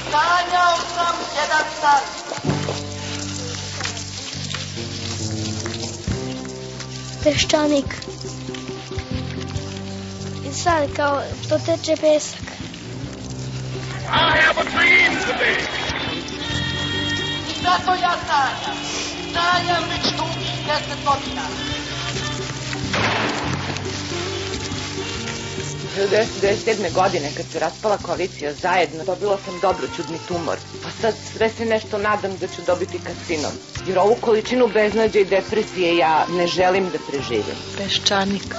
Sanjao sam jedan san. Peščanik. I sad kao što teče pesak. I have a dream today. I zato ja sanjam. Sanjam već dugih 10 godina. 1997. godine, kad se raspala koalicija Zajedno, dobila sam dobroćudni tumor. A sad sve se nešto nadam da ću dobiti karcinom. Jer ovu količinu beznađa i depresije ja ne želim da preživim. Peščanik.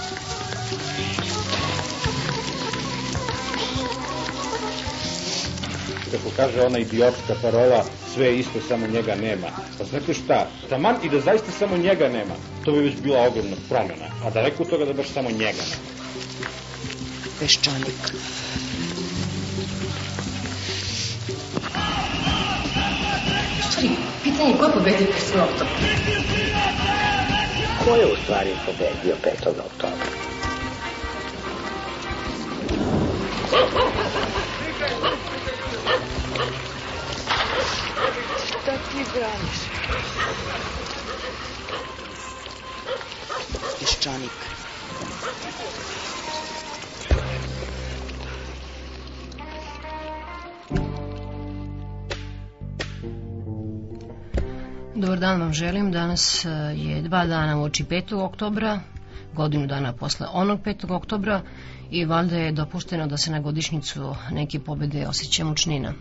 Kako kaže ona idiotska parola, sve je isto, samo njega nema. Pa znate šta, taman i da zaista samo njega nema, to bi već bila ogromna promjena. A daleko od toga da baš samo njega nema. Peščanik. Stvari, pitanje je ko je pobedio 5. oktobra? Ko je u stvari pobedio 5. oktobra? Šta ti braniš? Peščanik. Dobar dan vam želim. Danas je 2 dana uoči 5. oktobra, godinu dana posle onog 5. oktobra i valjda je dopušteno da se na godišnjicu neke pobede osjeća mučnina.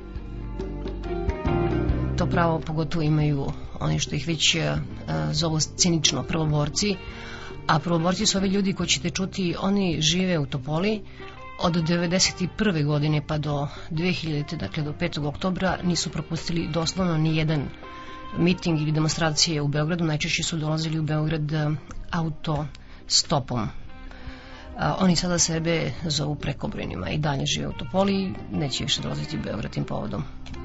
To pravo pogotovo imaju oni što ih već zovu cinično prvoborci, a prvoborci su ovi ljudi koji ćete čuti, oni žive u Topoli od 1991. godine pa do 2000. dakle do 5. oktobra nisu propustili doslovno ni jedan miting ili demonstracije u Beogradu. Najčešće su dolazili u Beograd autostopom. Oni sada sebe zovu prekobrojnima i dalje žive u Topoli i neće više dolaziti u Beograd tim povodom.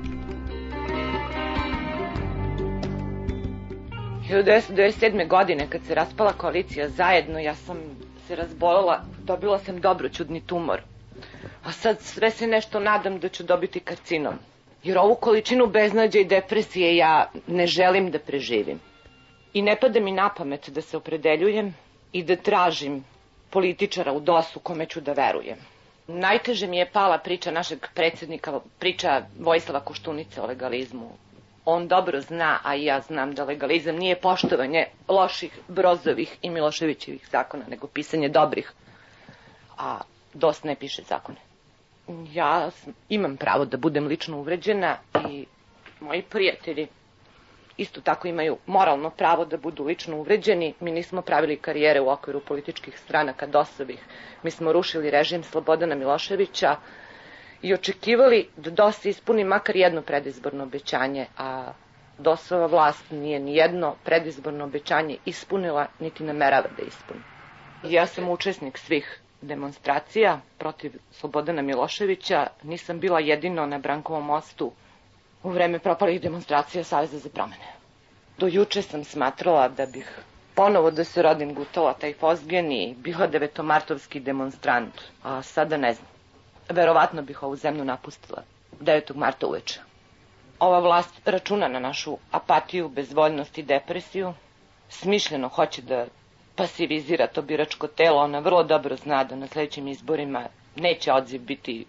1997. godine, kad se raspala koalicija Zajedno, ja sam se razbolila, dobila sam dobroćudni tumor. A sad sve se nešto nadam da ću dobiti karcinom. Jer ovu količinu beznađa i depresije ja ne želim da preživim. I ne pada mi na pamet da se opredeljujem i da tražim političara u DOS-u kome ću da verujem. Najteže mi je pala priča našeg predsjednika, priča Vojislava Koštunice o legalizmu. On dobro zna, a i ja znam da legalizam nije poštovanje loših Brozovih i Miloševićevih zakona, nego pisanje dobrih. A DOS ne piše zakone. Ja imam pravo da budem lično uvređena i moji prijatelji isto tako imaju moralno pravo da budu lično uvređeni. Mi nismo pravili karijere u okviru političkih stranaka DOS-ovih. Mi smo rušili režim Slobodana Miloševića i očekivali da DOS ispuni makar jedno predizborno obećanje, a DOS-ova vlast nije ni jedno predizborno obećanje ispunila, niti namerava da ispuni. Ja sam učesnik svih demonstracija protiv Slobodana Miloševića. Nisam bila jedino na Brankovom mostu u vreme propalih demonstracija Saveza za promene. Do juče sam smatrala da bih ponovo da se rodim gutala taj fozgen i bila devetomartovski demonstrant, a sada ne znam. Verovatno bih ovu zemlju napustila 9. marta uveče. Ova vlast računa na našu apatiju, bezvoljnost i depresiju. Smišljeno hoće da pasivizira to biračko telo. Ona vrlo dobro zna da na sljedećim izborima neće odziv biti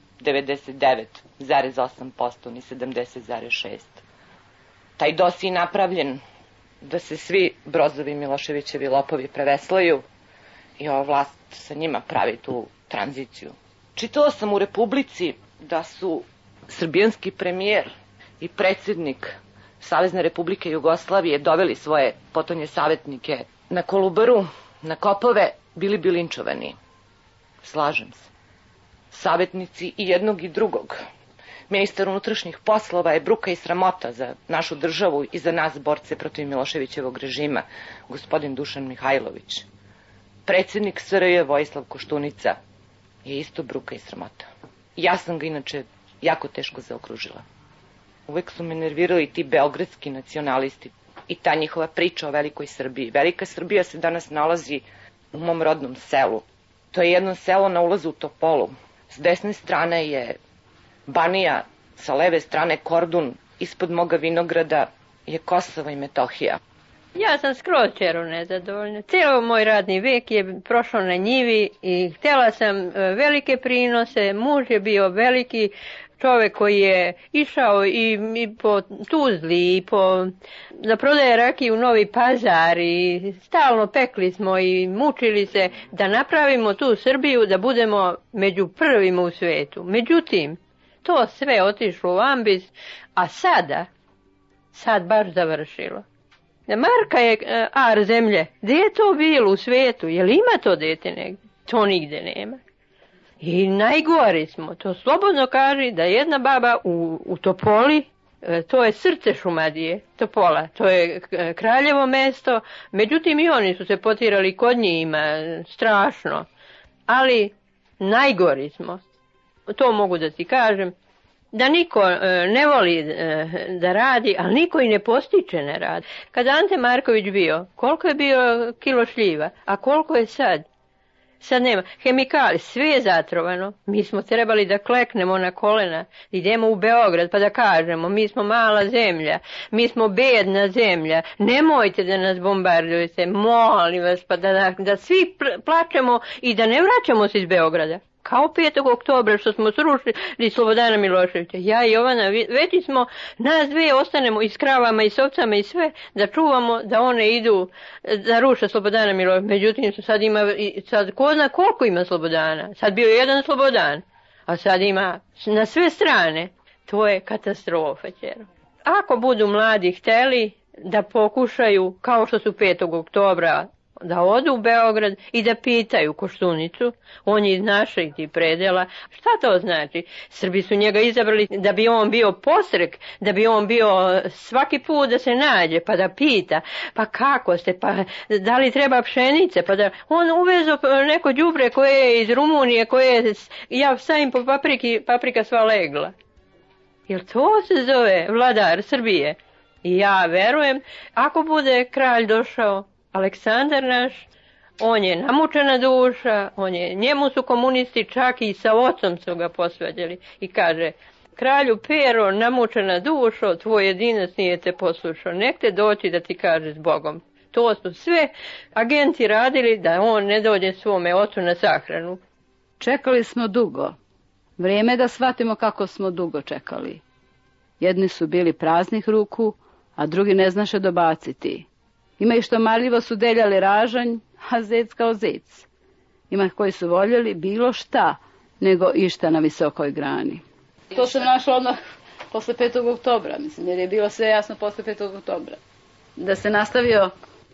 99,8% ni 70,6%. Taj DOS je napravljen da se svi Brozovi Miloševićevi lopovi preveslaju i ova vlast sa njima pravi tu tranziciju. Čitala sam u Republici da su srbijanski premijer i predsjednik Savezne Republike Jugoslavije doveli svoje potonje savjetnike na Kolubaru, na kopove, bili bi linčovani. Slažem se. Savjetnici i jednog i drugog. Ministar unutrašnjih poslova je bruka i sramota za našu državu i za nas borce protiv Miloševićevog režima, gospodin Dušan Mihajlović. Predsjednik SRJ Vojislav Koštunica je isto bruka i sramota. Ja sam ga inače jako teško zaokružila. Uvek su me nervirali ti beogradski nacionalisti i ta njihova priča o velikoj Srbiji. Velika Srbija se danas nalazi u mom rodnom selu. To je jedno selo na ulazu u Topolu. S desne strane je Banija Sa leve strane kordun, ispod moga vinograda je Kosovo i Metohija. Ja sam skroz čeru nezadovoljna. Cijelo moj radni vek je prošao na njivi i htjela sam velike prinose. Muž je bio veliki čovjek koji je išao i po Tuzli i da prodaje rakiju u Novi Pazar i stalno pekli smo i mučili se da napravimo tu Srbiju da budemo među prvima u svijetu. Međutim, to sve otišlo u ambis, a sad baš završilo. Marka je ar zemlje. Gdje je to bilo u svijetu? Je li ima to dete negdje? To nigde nema. I najgori smo. To slobodno kaže da jedna baba u Topoli, to je srce Šumadije, Topola, to je kraljevo mesto. Međutim i oni su se potirali kod njima, strašno. Ali najgori smo. To mogu da ti kažem. Da niko ne voli da radi, ali niko i ne postiče ne radi. Kada Ante Marković bio, koliko je bio kilo šljiva, a koliko je sad? Sad nema. Hemikali, sve je zatrovano. Mi smo trebali da kleknemo na kolena, idemo u Beograd pa da kažemo, mi smo mala zemlja, mi smo bedna zemlja, nemojte da nas bombardujete, molim vas, pa da svi plačemo i da ne vraćamo se iz Beograda. Kao 5. oktobra što smo srušili Slobodana Miloševića. Ja i Jovana, već smo, nas dve ostanemo i s kravama i s ovcama i sve, da čuvamo da one idu da ruše Slobodana Miloševića. Međutim, sad ko zna koliko ima Slobodana. Sad bio jedan Slobodan, a sad ima na sve strane. To je katastrofa, ćero. Ako budu mladi hteli da pokušaju, kao što su 5. oktobra, da odu u Beograd i da pitaju Koštunicu, on je iz našeg tih predela, šta to znači? Srbi su njega izabrali da bi on bio posrek, da bi on bio svaki put da se nađe, pa da pita, pa kako ste, pa da li treba pšenice, pa da on uvezo neko đubre koje je iz Rumunije, koje je, ja stavim po paprika sva legla. Jel to se zove vladar Srbije? I ja verujem, ako bude kralj došao, Aleksandar naš, on je namučena duša, njemu su komunisti čak i sa ocom su ga posvađali i kaže, kralju Pero, namučena dušo, tvoj jedinac nije te poslušao, nek te doći da ti kaže s Bogom. To su sve agenti radili da on ne dođe svome ocu na sahranu. Čekali smo dugo. Vrijeme da shvatimo kako smo dugo čekali. Jedni su bili praznih ruku, a drugi ne znaše dobaciti. Ima i što marljivo su deljali ražanj, a zec kao zec. Ima koji su voljeli bilo šta, nego išta na visokoj grani. To sam našla odmah posle 5. oktobra, mislim, jer je bilo sve jasno posle 5. oktobra. Da se nastavio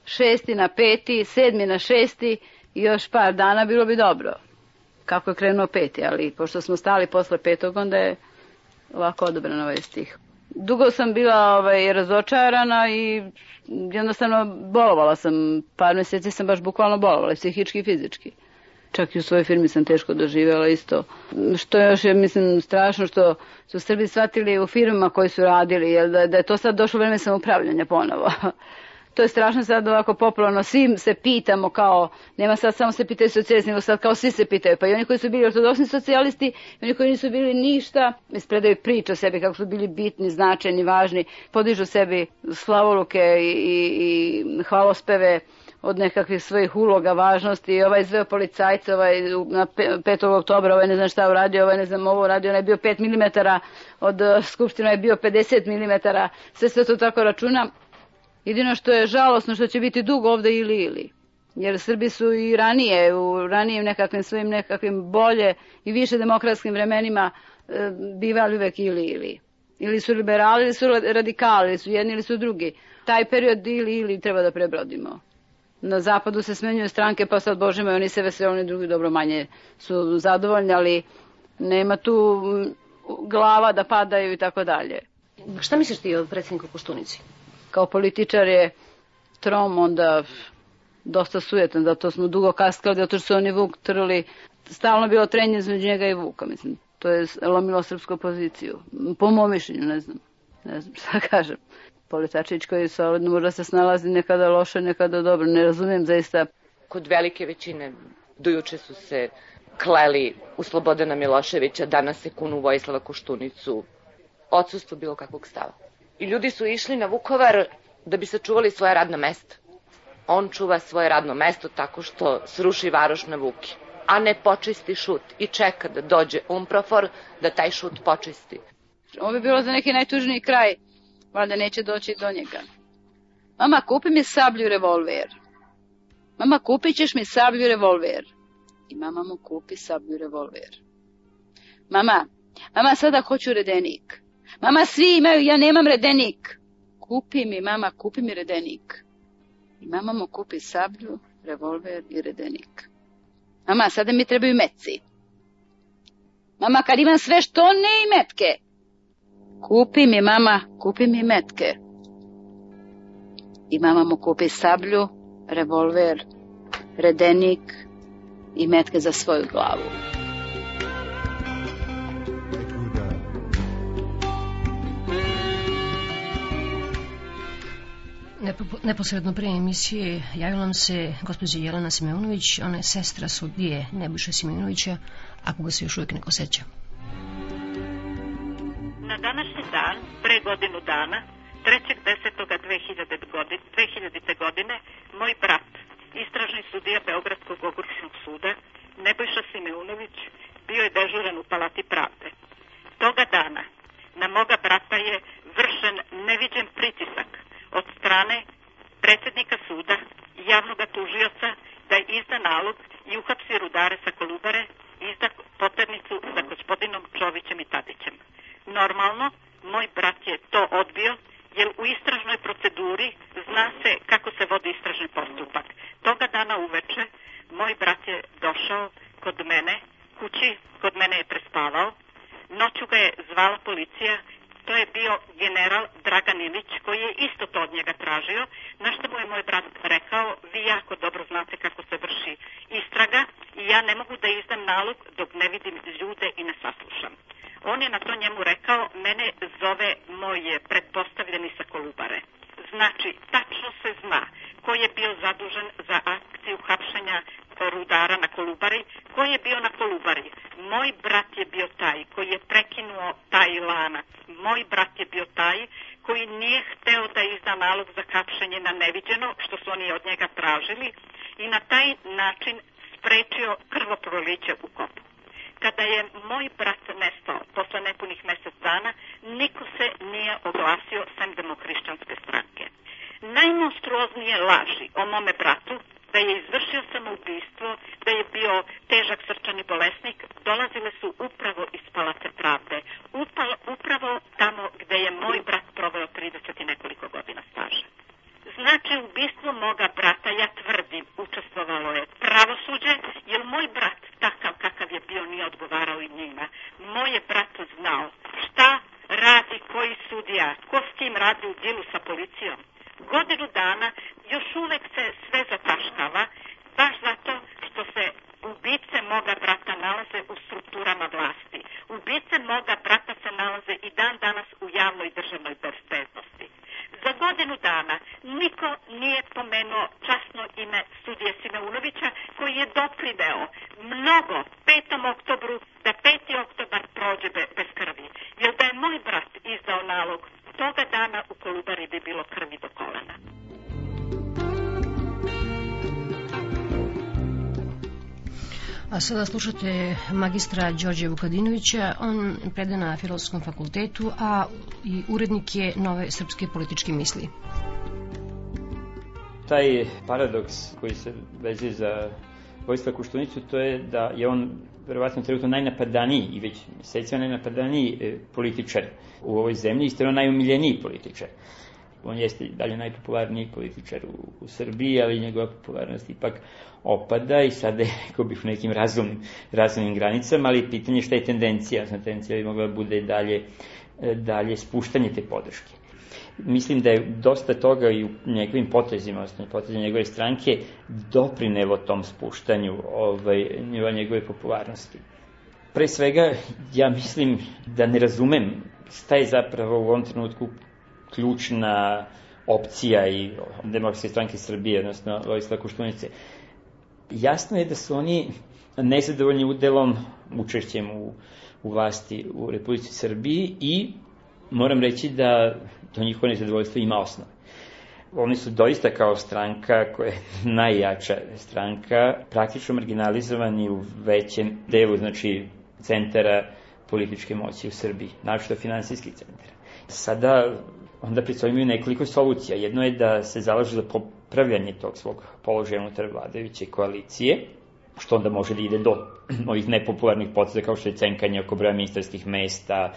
6. na 5., 7. na 6. i još par dana bilo bi dobro. Kako je krenuo 5. ali pošto smo stali posle 5. onda je ovako odobran ovaj stih. Dugo sam bila razočarana i jednostavno bolovala sam, par mjeseci sam baš bukvalno bolovala, psihički i fizički. Čak i u svojoj firmi sam teško doživjela isto. Što još je, mislim, strašno što su Srbi shvatili u firmama koji su radili, jer da je to sad došlo vreme samoupravljanja ponovo. To je strašno sad ovako popularno, svi se pitamo kao, nema sad samo se pitaju socijalisti, nego sad kao svi se pitaju, pa i oni koji su bili ortodoksni socijalisti, i oni koji nisu bili ništa, ispredaju priču o sebi kako su bili bitni, značajni, važni, podižu sebi slavoluke i hvalospeve od nekakvih svojih uloga, važnosti, i ovaj izveo policajca, na 5. oktobra, ovaj ne znam šta uradio, ovaj ne znam ovo uradio, onaj je bio 5 mm, od skupština je bio 50 mm, sve to tako računa. Jedino što je žalosno što će biti dugo ovdje ili. Jer Srbi su i ranije, u ranijim nekakvim svojim nekakvim bolje i više demokratskim vremenima bivali uvek ili. Ili su liberali, ili su radikali, ili su jedni, ili su drugi. Taj period ili treba da prebrodimo. Na zapadu se smenjuju stranke, pa sad, Bože moj, oni se veseli, oni drugi dobro manje su zadovoljni, ali nema tu glava da padaju i tako dalje. Šta misliš ti o predsjedniku Koštunici? Kao političar je trom, onda dosta sujetan, zato smo dugo kaskali, zato što su oni Vuk trli. Stalno bilo trenje između njega i Vuka, mislim. To je lomilo srpsku opoziciju. Po mom mišljenju, ne znam šta kažem. Policačić koji solidno možda se snalazi nekada loše, nekada dobro, ne razumijem zaista. Kod velike većine dojuče su se kleli u Slobodana Miloševića, danas se kunu u Vojislava Koštunicu. odsustvo bilo kakvog stava. I ljudi su išli na Vukovar da bi sačuvali svoje radno mesto. On čuva svoje radno mesto tako što sruši varoš na Vuki, a ne počisti šut i čeka da dođe Umprofor da taj šut počisti. Ovo bi bilo za neki najtužniji kraj, valjda neće doći do njega. Mama, kupi mi sablju i revolver. Mama, kupit ćeš mi sablju i revolver. I mama mu kupi sablju i revolver. Mama, sada hoću redenik. Mama, svi imaju, ja nemam redenik. Kupi mi, mama, kupi mi redenik. I mama mu kupi sablju, revolver i redenik. Mama, sada mi trebaju metci. Mama, kad imam sve što ne i metke. Kupi mi, mama, kupi mi metke. I mama mu kupi sablju, revolver, redenik i metke za svoju glavu. Neposredno pre emisije javila nam se gospođa Jelena Simeunović, ona je sestra sudije Nebojše Simeunovića, ako ga se još uvijek neko seća. Na današnji dan, pre godinu dana, 3.10.2000. godine, moj brat, istražni sudija Beogradskog okružnog suda, Nebojša Simeunović, bio je dežuran u Palati pravde. Toga dana na moga brata je vršen neviđen pritisak od strane predsjednika suda i javnog tužioca da izda nalog i uhapsi rudare sa Kolubare i izda poternicu za gospodinom Čovićem i Tadićem. Normalno, moj brat je to odbio, jer u istražnoj proceduri zna se kako se vodi istražni postupak. Toga dana uveče moj brat je došao kod mene, kući kod mene je prespavao, noću ga je zvala policija. To je bio general Dragan Ilić, koji je isto to od njega tražio, na što mu je moj brat rekao, vi jako dobro znate kako se vrši istraga i ja ne mogu da izdam nalog dok ne vidim ljude i ne saslušam. On je na to njemu rekao, mene zove moj pretpostavljeni sa Kolubare. Znači, tačno se zna ko je bio zadužen za akciju hapšenja rudara na Kolubari, ko je bio na Kolubari. Moj brat je bio taj koji je prekinuo taj lanac. Moj brat je bio taj koji nije hteo da izda nalog za hapšenje na neviđeno, što su oni od njega tražili, i na taj način sprečio krvoproliće u kopu. Kada je moj brat nestao posle nepunih mjesec dana, niko se nije oglasio sem Demohrišćanske stranke. Najmonstruoznije laži o mome bratu, da je izvršio samoubistvo, da je bio težak srčani bolesnik, dolazile su upravo iz Palate pravde. Upravo tamo gde je moj brat proveo 30 i nekoliko godina staža. Znači, ubistvo moga brata, ja tvrdim, učestvovalo je pravosuđe, jer moj brat, takav kakav je bio, nije odgovarao i njima. Moj je brat znao šta radi koji sudija, ko s kim radi u dilu sa policijom. Godinu dana još uvek se sve zataškava, baš zato što se ubice moga brata nalaze u strukturama vlasti. Ubice moga brata se nalaze i dan danas u javnoj državnoj bezbednosti. Za godinu dana niko nije pomenuo časno ime sudije Simeunovića, koji je doprineo mnogo 5. oktobru da 5. oktobar prođe bez krvi. Jer da je moj brat izdao nalog, toga dana u Kolubari bi bilo krvi do kolena. A sada slušate magistra Đorđe Vukadinovića, on preda na Filozofskom fakultetu, a i urednik je Nove srpske političke misli. Taj paradoks koji se vezuje za Vojislava Koštunicu, to je da je on verovatno trenutno najnapadaniji i već mesecima najnapadaniji političar u ovoj zemlji, isto najumiljeniji političar. On jeste dalje najpopularniji političar u Srbiji, ali njegova popularnost ipak opada i sada je, rekao bih, u nekim razumnim granicama, ali pitanje šta je tendencija. Tendencija bi mogla da bude dalje spuštanje te podrške. Mislim da je dosta toga i u njegovim potezima, potezima njegove stranke, doprinelo tom spuštanju njegove popularnosti. Pre svega, ja mislim da ne razumem šta je zapravo u ovom trenutku ključna opcija i Demokratske stranke Srbije, odnosno Vojislava Koštunice. Jasno je da su oni nezadovoljni udelom, učešćem u vlasti u Republici Srbiji i moram reći da to njihovo nezadovoljstvo ima osnove. Oni su doista kao stranka koja je najjača stranka, praktično marginalizovani u većem delu, znači, centara političke moći u Srbiji, naročito finansijskih centara. Sada onda pred svojim imaju nekoliko solucija. Jedno je da se zalažu za popravljanje tog svog položaja unutar vladajuće koalicije, što onda može da ide do ovih nepopularnih poteza kao što je cenkanje oko broja ministarskih mesta,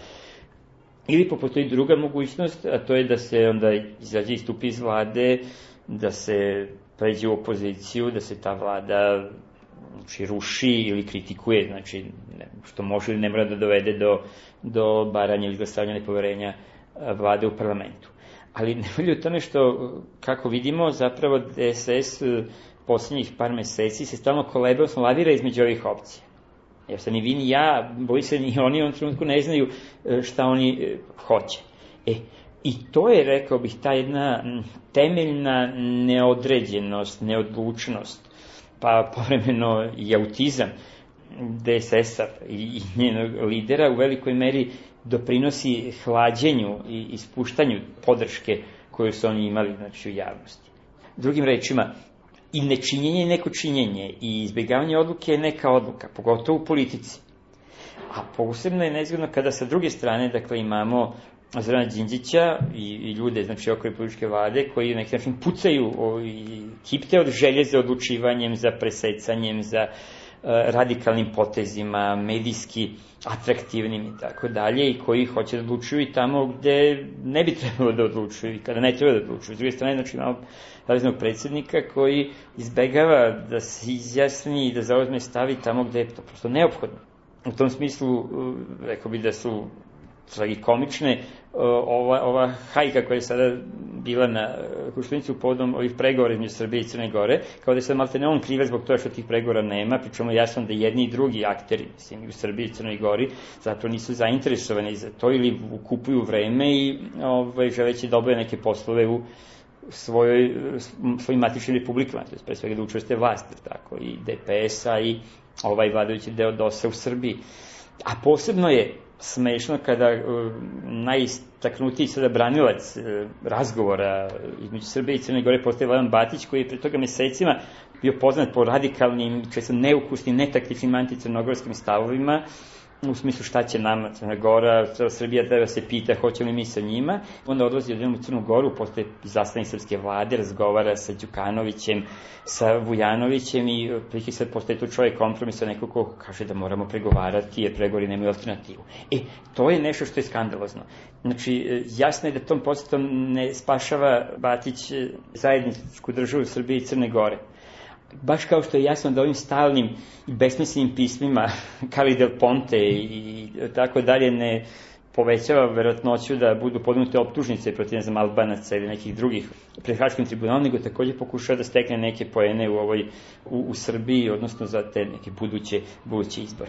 ili postoji druga mogućnost, a to je da se onda izađe i stupi iz vlade, da se pređe u opoziciju, da se ta vlada ruši ili kritikuje, znači što može ili ne mora da dovede do baranja ili izglasavanja nepoverenja vlade u parlamentu. Ali ne volju tome što, kako vidimo, zapravo DSS poslednjih par meseci se stalno kolebe, odnosno lavira između ovih opcija. Jer se ni vi ni ja, boji se ni oni u ovom trenutku ne znaju šta oni hoće. I to je, rekao bih, ta jedna temeljna neodređenost, neodlučnost, pa povremeno i autizam DSS-a i njenog lidera u velikoj meri doprinosi hlađenju i ispuštanju podrške koju su oni imali, znači, u javnosti. Drugim rečima, i nečinjenje je neko činjenje i izbjegavanje odluke je neka odluka, pogotovo u politici. A posebno je nezgodno kada sa druge strane, dakle, imamo Zorana Đinđića i ljude, znači, oko republičke vlade, koji na neki način pucaju i kipte od želje za odlučivanjem, za presecanjem, za radikalnim potezima, medijski atraktivnim i tako dalje, i koji hoće da odlučuju i tamo gde ne bi trebalo da odlučuju i kada ne treba da odlučuju. S druge strane, znači, imamo raznog predsjednika koji izbegava da se izjasni i da zauzme stavi tamo gde je to prosto neophodno. U tom smislu, rekao bi da su tragikomične ova hajka koja je sada bila na Koštunici povodom ovih pregovora između Srbije i Crne Gore, kao da je sad maltene on krivac zbog toga što tih pregovora nema, pričamo jasno da jedni i drugi akteri, mislim, u Srbiji i Crnoj Gori, zapravo nisu zainteresovani za to ili kupuju vreme i želeći da obave neke poslove u svojim matičnim republikama, to je pre svega da učvrste vlast, tako, i DPS-a i ovaj vladajući deo DOS-a u Srbiji. A posebno je smešno kada najistaknutiji sada branilac razgovora između Srbije i Crne Gore postaje Vladan Batić, koji je pre toga mesecima bio poznat po radikalnim, često neukusnim, netaktičnim anticrnogorskim stavovima, u smislu šta će nama Crna Gora, Srbija treba se pita hoće li mi sa njima. Onda odlazi odjednom u Crnu Goru, postaje izaslanik srpske vlade, razgovara sa Đukanovićem, sa Vujanovićem i priki sad postaje tu čovjek kompromisa, neko ko kaže da moramo pregovarati jer pregovori nemaju alternativu. To je nešto što je skandalozno. Znači, jasno je da tom posetom ne spašava Batić zajedničku državu Srbije i Crne Gore. Baš kao što je jasno da ovim stalnim i besmislenim pismima Carli Del Ponte i tako dalje ne povećava verovatnoću da budu podignute optužnice protiv, ne znam, Albanaca ili nekih drugih pred Haškim tribunalom, nego takođe pokušava da stekne neke poene u Srbiji, odnosno za te neke buduće izbore.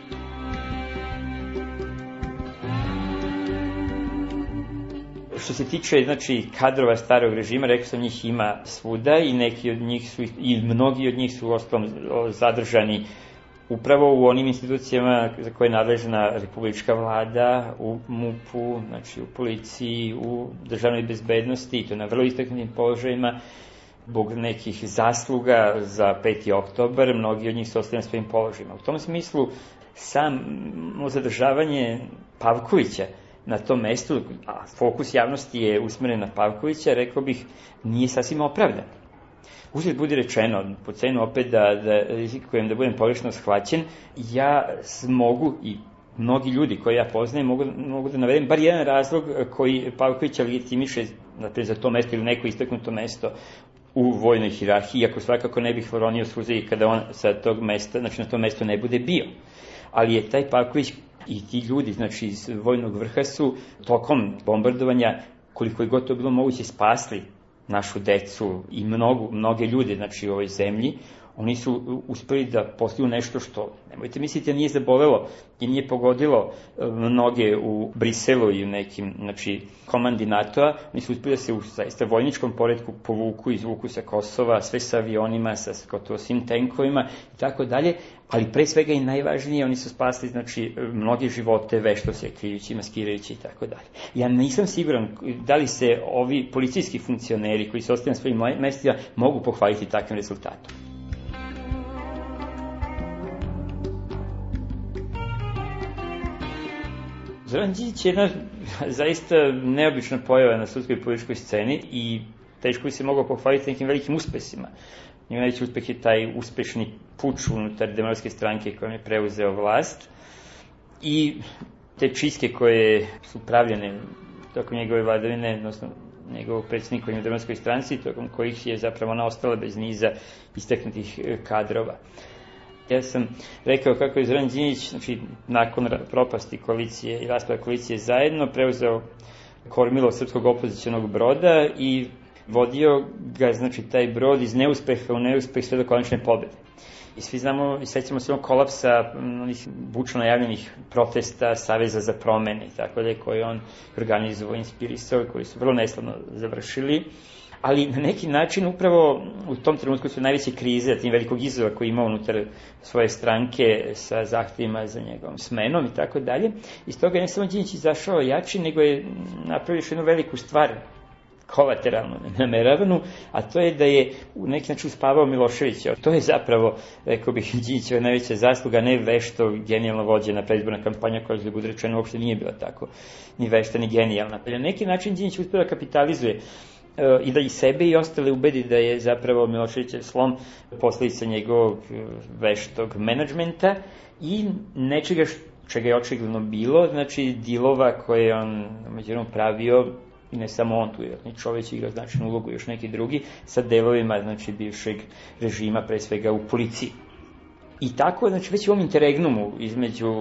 Što se tiče, znači, kadrova starog režima, rekao sam, njih ima svuda i neki od njih su, i mnogi od njih su uostalom zadržani upravo u onim institucijama za koje je nadležna republička vlada, u MUP-u, znači u policiji, u državnoj bezbednosti, i to na vrlo istaknutim položajima, zbog nekih zasluga za 5. oktobar, mnogi od njih su ostali na svojim položajima. U tom smislu, samo zadržavanje Pavkovića na tom mestu, a fokus javnosti je usmeren na Pavkovića, rekao bih, nije sasvim opravdan. Uzgled budi rečeno, po cenu opet da rizikujem da budem pogrešno shvaćen, ja mogu i mnogi ljudi koje ja poznajem mogu da navedem bar jedan razlog koji Pavkovića legitimiše za to mesto ili neko istaknuto mesto u vojnoj hirarhiji, iako svakako ne bih ronio suze i kada on sa tog mesta, znači na tom mestu ne bude bio. Ali je taj Pavković i ti ljudi, znači iz vojnog vrha su tokom bombardovanja, koliko je gotovo bilo moguće, spasli našu decu i mnoge ljude, znači u ovoj zemlji, Oni su uspeli da postignu nešto što, nemojte misliti, nije zabolelo i nije pogodilo mnoge u Briselu i u nekim, znači, komandi NATO-a. Oni su uspeli da se u zaista vojničkom poretku izvuku sa Kosova, sve sa avionima, sa gotovo svim tenkovima i tako dalje, ali pre svega i najvažnije, oni su spasli, znači, mnoge živote vešto se krijući, maskirajući i tako dalje. Ja nisam siguran da li se ovi policijski funkcioneri koji se ostaju na svojim mestima mogu pohvaliti takvim rezultatom. Zoran Đinđić je jedna zaista neobična pojava na srpskoj političkoj sceni i teško bi se mogao pohvaliti nekim velikim uspesima. Njegov najveći uspeh je taj uspešni puč unutar Demokratske stranke kojom je preuzeo vlast i te čistke koje su pravljene tokom njegove vladavine, odnosno njegovog predsjednika u Demokratskoj stranci, tokom kojih je zapravo ona ostala bez niza istaknutih kadrova. Ja sam rekao kako je Zoran Đinđić, znači, nakon propasti koalicije i raspada koalicije zajedno, preuzeo kormilo srpskog opozicionog broda i vodio ga, znači, taj brod iz neuspeha u neuspeh sve do konačne pobede. I svi znamo i sećamo se kolapsa onih bučno najavljenih protesta Saveza za promene i tako da, koje on organizovao, inspirisao, koji su vrlo neslavno završili. Ali na neki način upravo u tom trenutku su najveće krize, tim velikog izazova koji ima unutar svoje stranke sa zahtevima za njegovom smenom i tako dalje. Iz toga ne samo Đinđić izašao jači, nego je napravio još jednu veliku stvar, kolateralno nameravanu, a to je da je u neki način uspavao Miloševića. To je zapravo, rekao bih, Đinđićeva najveća zasluga, ne vešto, genijalno vođena predizborna kampanja koja, za bude rečeno, uopšte nije bila tako ni vešta, ni genijalna. Na neki način Đinđić uspeo da kapitalizuje i da i sebe i ostale ubedi da je zapravo Miloševićev slom posledica njegovog veštog menadžmenta i nečega čega je očigledno bilo, znači dilova koje on međutim pravio, i ne samo on, tu je Čović igrao značajnu ulogu, još neki drugi, sa delovima, znači, bivšeg režima, pre svega u policiji. I tako, znači, već u ovom interregnumu između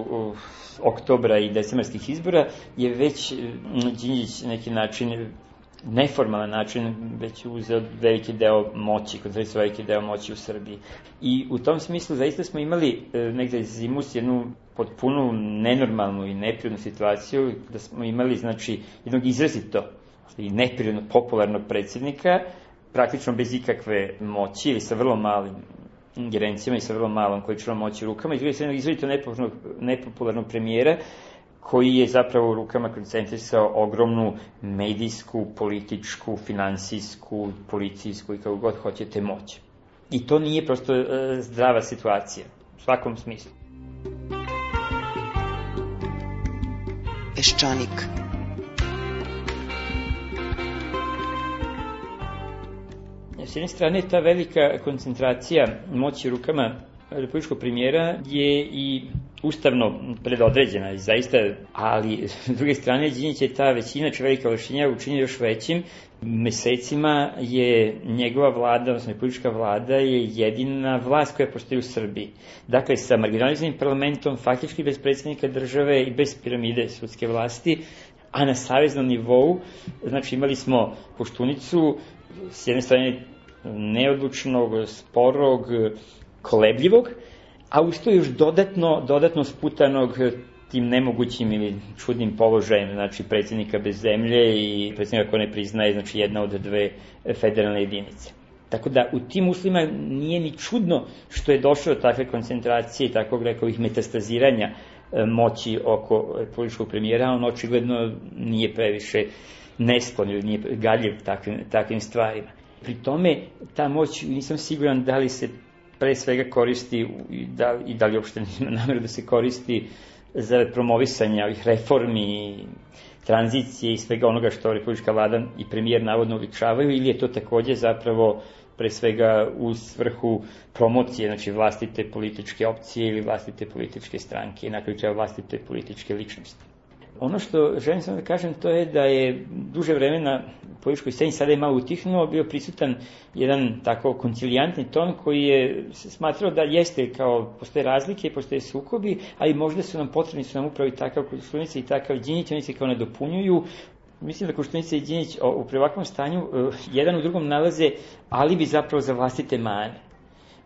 oktobra i decembarskih izbora je već Đinđić neki način, neformalan način, već uzeo veliki deo moći, kontrolisao veliki deo moći u Srbiji. I u tom smislu zaista smo imali negde zimus jednu potpuno nenormalnu i neprirodnu situaciju, da smo imali, znači, jednog izrazito i neprirodno popularnog predsjednika, praktično bez ikakve moći ili sa vrlo malim ingerencijama i sa vrlo malom količinom moći u rukama, i drugi jednog izrazito nepopularnog premijera, koji je zapravo u rukama koncentrisao ogromnu medijsku, političku, finansijsku, policijsku i kako god hoćete moć. I to nije prosto zdrava situacija, u svakom smislu. Peščanik. S jedne strane, ta velika koncentracija moći u rukama republičkog premijera je i ustavno predodređena i zaista, ali s druge strane Đinđić je ta većina, velika ovlašćenja učinio još većim. Mesecima je njegova vlada, odnosno republička vlada, je jedina vlast koja postoji u Srbiji. Dakle, sa marginalizovanim parlamentom, faktički bez predsjednika države i bez piramide sudske vlasti, a na saveznom nivou, znači, imali smo Koštunicu, s jedne strane neodlučnog, sporog, kolebljivog, a usto još dodatno sputanog tim nemogućim ili čudnim položajem, znači, predsjednika bez zemlje i predsjednika ko ne priznaje, znači, jedna od dve federalne jedinice. Tako da u tim uslovima nije ni čudno što je došlo do takve koncentracije i takvog, rekao bih, metastaziranja moći oko političkog premijera. On očigledno nije previše nesklon ili nije gadljiv takvim stvarima. Pri tome ta moć, nisam siguran da li se pre svega koristi i da li uopšte nema nameru da se koristi za promovisanje ovih reformi, tranzicije i svega onoga što republička vlada i premijer navodno uličavaju, ili je to takođe zapravo pre svega u svrhu promocije, znači, vlastite političke opcije ili vlastite političke stranke i na kraju vlastite političke ličnosti. Ono što želim samo da kažem, to je da je duže vreme na političkoj sceni, sada je malo utihnuo, bio prisutan jedan tako koncilijantni ton koji je smatrao da jeste, kao postoje razlike, postoje sukobi, ali možda su nam potrebni, su nam upravo i takav Koštunica i takav Đinđić, oni se kao nadopunjuju. Mislim da Koštunica i Đinđić u ovakvom stanju jedan u drugom nalaze alibi zapravo za vlastite mane.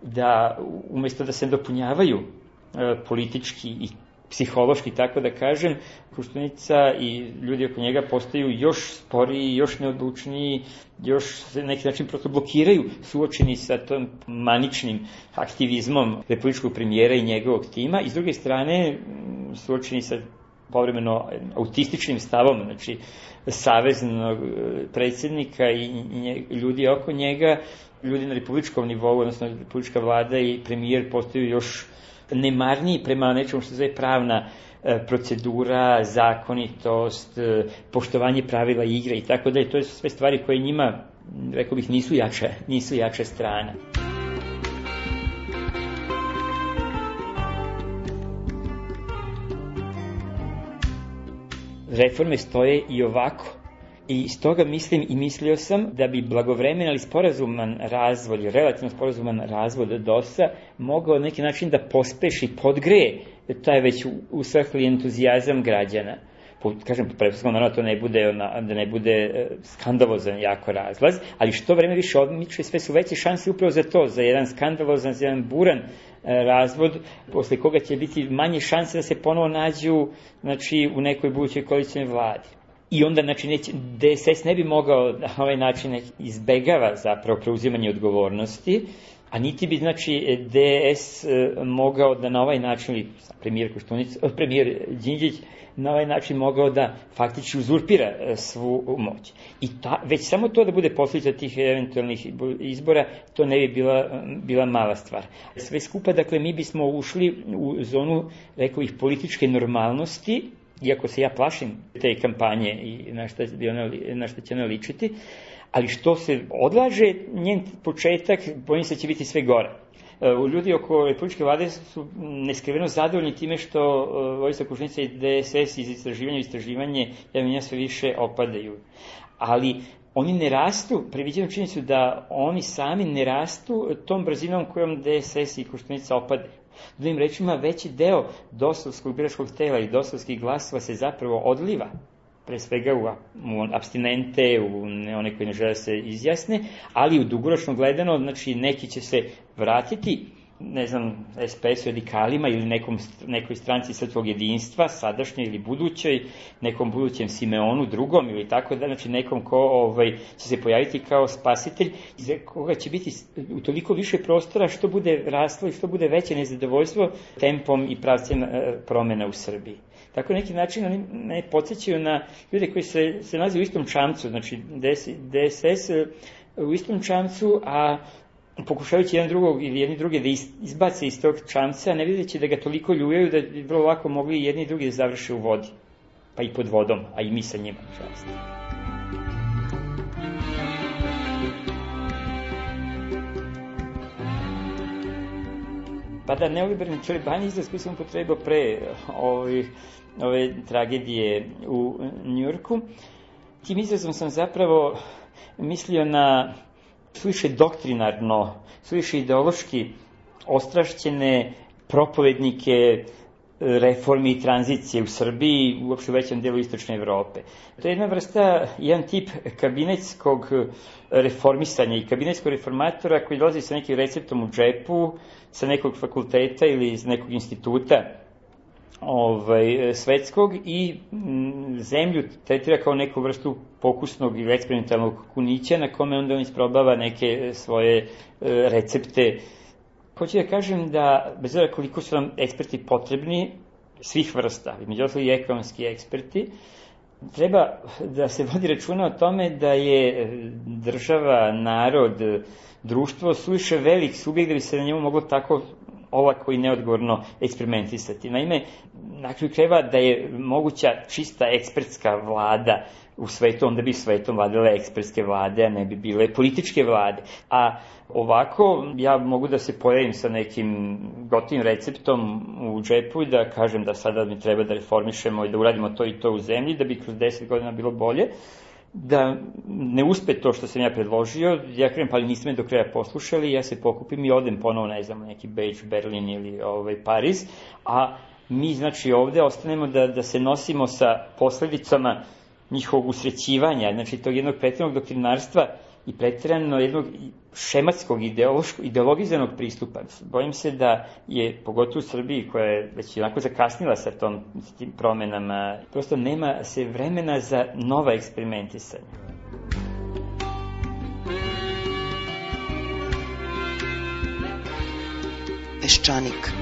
da umjesto da se dopunjavaju politički i psihološki, tako da kažem, Koštunica i ljudi oko njega postaju još sporiji, još neodlučniji, još se na neki način prosto blokiraju, suočeni sa tom maničnim aktivizmom republičkog premijera i njegovog tima, i s druge strane suočeni sa povremeno autističnim stavom, znači saveznog predsjednika i ljudi oko njega. Ljudi na republičkom nivou, odnosno republička vlada i premijer postaju još nemarniji prema nečemu što se zove pravna procedura, zakonitost, poštovanje pravila igre i tako dalje. To su sve stvari koje njima, rekao bih, nisu jača strana. Reforme stoje i ovako. I stoga mislim i mislio sam da bi blagovremen ali sporazuman razvod, relativno sporazuman razvod DOS-a mogao na neki način da pospeši, podgreje taj već usahli entuzijazam građana. Kažem, pretpostavljam naravno da ne bude skandalozan jako razlaz, ali što vreme više odmiče, sve su veće šanse upravo za to, za jedan skandalozan, za jedan buran razvod, posle koga će biti manje šanse da se ponovo nađu, znači, u nekoj budućoj koalicijnoj vladi. I onda, znači, DSS ne bi mogao na ovaj način izbegava zapravo preuzimanje odgovornosti, a niti bi, znači, DS mogao da na ovaj način, ili premijer Đinđić, na ovaj način mogao da faktički uzurpira svu moć. I već samo to da bude posljedica tih eventualnih izbora, to ne bi bila mala stvar. Sve skupa, dakle, mi bismo ušli u zonu, rekao bih, političke normalnosti, iako se ja plašim te kampanje i na šta će ona ličiti, ali što se odlaže, njen početak, bojim se će biti sve gore. Ljudi oko republičke vlade su neskriveno zadovoljni time što Vojislav Koštunica i DSS iz istraživanje javljenja sve više opadaju. Ali oni ne rastu, previđenu činjenicu da oni sami ne rastu tom brzinom kojom DSS i Koštunica opadaju. Drugim rečima, veći deo dosovskog biračkog tela i dosovskih glasova se zapravo odliva, pre svega u apstinente, u one koji ne žele se izjasne, ali u dugoročno gledano, znači neki će se vratiti, ne znam, SPS-u, radikalima ili nekoj stranci srpskog jedinstva, sadašnjoj ili budućoj, nekom budućem Simeonu, drugom ili tako da, znači nekom ko će se pojaviti kao spasitelj, za koga će biti utoliko više prostora što bude raslo i što bude veće nezadovoljstvo tempom i pravcem promjena u Srbiji. Tako na neki način oni me podsjećaju na ljude koji se nalaze u istom čamcu, znači DSS u istom čamcu, a pokušavajući jedan drugog ili jedni druge da izbace iz tog čamca, ne videći da ga toliko ljujaju da bi vrlo lako mogli jedni i drugi da završe u vodi, pa i pod vodom, a i mi sa njima, nažalost. Pa da, neoliberalni talibani, izraz koji sam upotrebao pre ove tragedije u Njujorku, tim izrazom sam zapravo mislio na suviše doktrinarno, suviše ideološki ostrašćene propovednike reformi i tranzicije u Srbiji i uopšte u većem delu istočne Evrope. To je jedna vrsta, jedan tip kabinetskog reformisanja i kabinetskog reformatora koji dolazi sa nekim receptom u džepu, sa nekog fakulteta ili iz nekog instituta svetskog i zemlju tretira kao neku vrstu pokusnog ili eksperimentalnog kunića na kome onda on isprobava neke svoje recepte. Hoću da kažem da, bez obzira koliko su nam eksperti potrebni, svih vrsta, među ostalih i ekonomski eksperti, treba da se vodi računa o tome da je država, narod, društvo suviše velik subjekt da bi se na njemu moglo tako olako i neodgovorno eksperimentisati. Naime, na kraju krajeva da je moguća čista ekspertska vlada u svetu, onda bi svetom vladale ekspertske vlade, a ne bi bile političke vlade. A ovako, ja mogu da se pojavim sa nekim gotovim receptom u džepu i da kažem da sada mi treba da reformišemo i da uradimo to i to u zemlji, da bi kroz 10 godina bilo bolje. Da ne uspe to što sam ja predložio, ja kažem, pa niste me do kraja poslušali, ja se pokupim i odem ponovo, ne znam, neki Beč, Berlin ili Pariz, a mi, znači, ovde ostanemo da se nosimo sa posledicama njihovog usrećivanja, znači tog jednog prethodnog doktrinarstva i preterano jednog šematskog, ideologiziranog pristupa. Bojim se da je, pogotovo u Srbiji, koja je već onako zakasnila sa tim promenama, prosto nema se vremena za nova eksperimentisanja. Peščanik.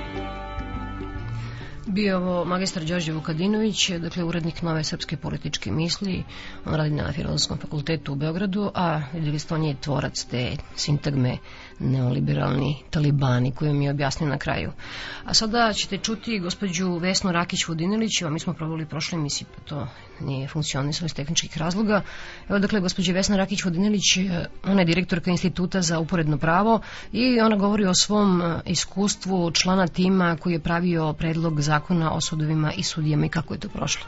Bio ovo magistar Đorđe Vukadinović, dakle urednik Nove srpske političke misli. On radi na Filozofskom fakultetu u Beogradu, a vidjeli ste, on je tvorac te sintagme neoliberalni talibani, koju mi je objasnio na kraju. A sada ćete čuti gospođu Vesnu Rakić-Vodinelić, mi smo probali prošle emisije, pa to nije funkcionisalo iz tehničkih razloga. Evo, dakle, gospođa Vesna Rakić-Vodinelić, ona je direktorka Instituta za uporedno pravo i ona govori o svom iskustvu člana tima koji je pravio predlog zakona o sudovima i sudijama i kako je to prošlo.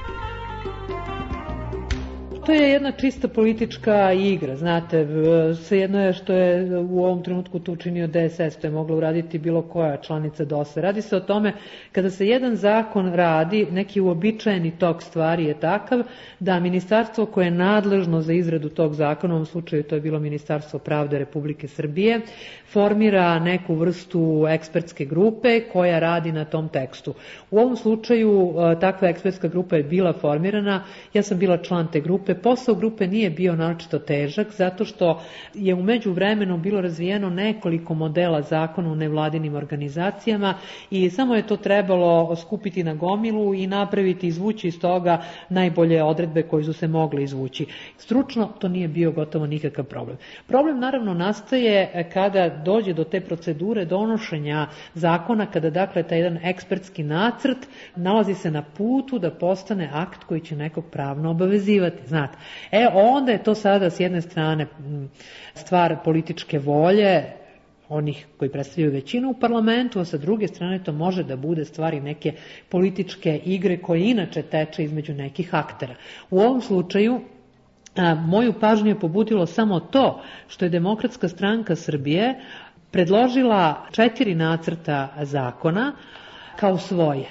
To je jedna čista politička igra, znate, svejedno je što je u ovom trenutku to učinio DSS, to je mogla uraditi bilo koja članica DOS-a. Radi se o tome, kada se jedan zakon radi, neki uobičajeni tok stvari je takav da ministarstvo koje je nadležno za izradu tog zakona, u ovom slučaju to je bilo Ministarstvo pravde Republike Srbije, formira neku vrstu ekspertske grupe koja radi na tom tekstu. U ovom slučaju takva ekspertska grupa je bila formirana, ja sam bila član te grupe. Posao grupe nije bio naročito težak zato što je u međuvremenu bilo razvijeno nekoliko modela zakona u nevladinim organizacijama i samo je to trebalo skupiti na gomilu i napraviti, izvući iz toga najbolje odredbe koje su se mogle izvući. Stručno to nije bio gotovo nikakav problem. Problem naravno nastaje kada dođe do te procedure donošenja zakona, kada dakle taj jedan ekspertski nacrt nalazi se na putu da postane akt koji će nekog pravno obavezivati. Znate, onda je to sada s jedne strane stvar političke volje onih koji predstavljaju većinu u parlamentu, a sa druge strane to može da bude stvari neke političke igre koje inače teče između nekih aktera. U ovom slučaju moju pažnju je pobudilo samo to što je Demokratska stranka Srbije predložila 4 nacrta zakona kao svoje.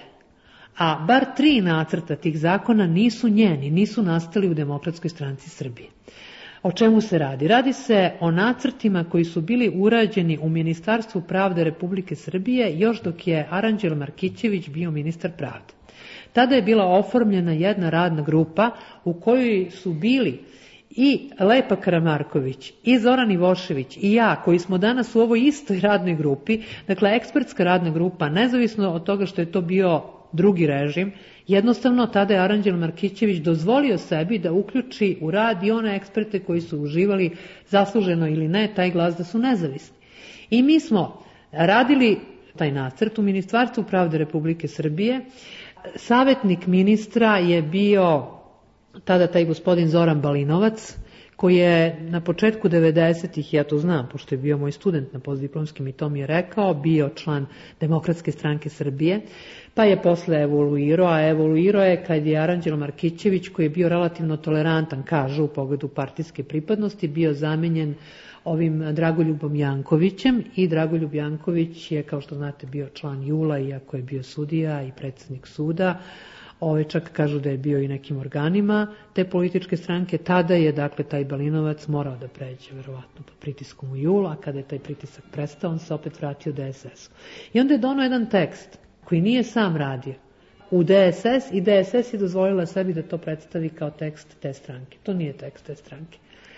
A bar 3 nacrta tih zakona nisu njeni, nisu nastali u Demokratskoj stranci Srbije. O čemu se radi? Radi se o nacrtima koji su bili urađeni u Ministarstvu pravde Republike Srbije još dok je Aranđel Markićević bio ministar pravde. Tada je bila oformljena jedna radna grupa u kojoj su bili i Lepa Karamarković, i Zoran Ivošević, i ja, koji smo danas u ovoj istoj radnoj grupi, dakle ekspertska radna grupa, nezavisno od toga što je to bio drugi režim, jednostavno tada je Aranđel Markićević dozvolio sebi da uključi u rad i one eksperte koji su uživali, zasluženo ili ne, taj glas da su nezavisni. I mi smo radili taj nacrt u Ministarstvu pravde Republike Srbije. Savjetnik ministra je bio tada taj gospodin Zoran Balinovac, koji je na početku 90-ih, ja to znam, pošto je bio moj student na postdiplomskim i to mi je rekao, bio član Demokratske stranke Srbije, pa je posle evoluirao, a evoluirao je kad je Aranđel Markićević, koji je bio relativno tolerantan, kažu, u pogledu partijske pripadnosti, bio zamenjen ovim Dragoljubom Jankovićem i Dragoljub Janković je, kao što znate, bio član JUL-a, iako je bio sudija i predsjednik suda. Čak kažu da je bio i nekim organima te političke stranke. Tada je, dakle, taj Balinovac morao da pređe, verovatno, pod pritiskom u JUL, a kada je taj pritisak prestao, on se opet vratio DSS-u. I onda je donao jedan tekst koji nije sam radio u DSS i DSS je dozvolila sebi da to predstavi kao tekst te stranke. To nije tekst te stranke.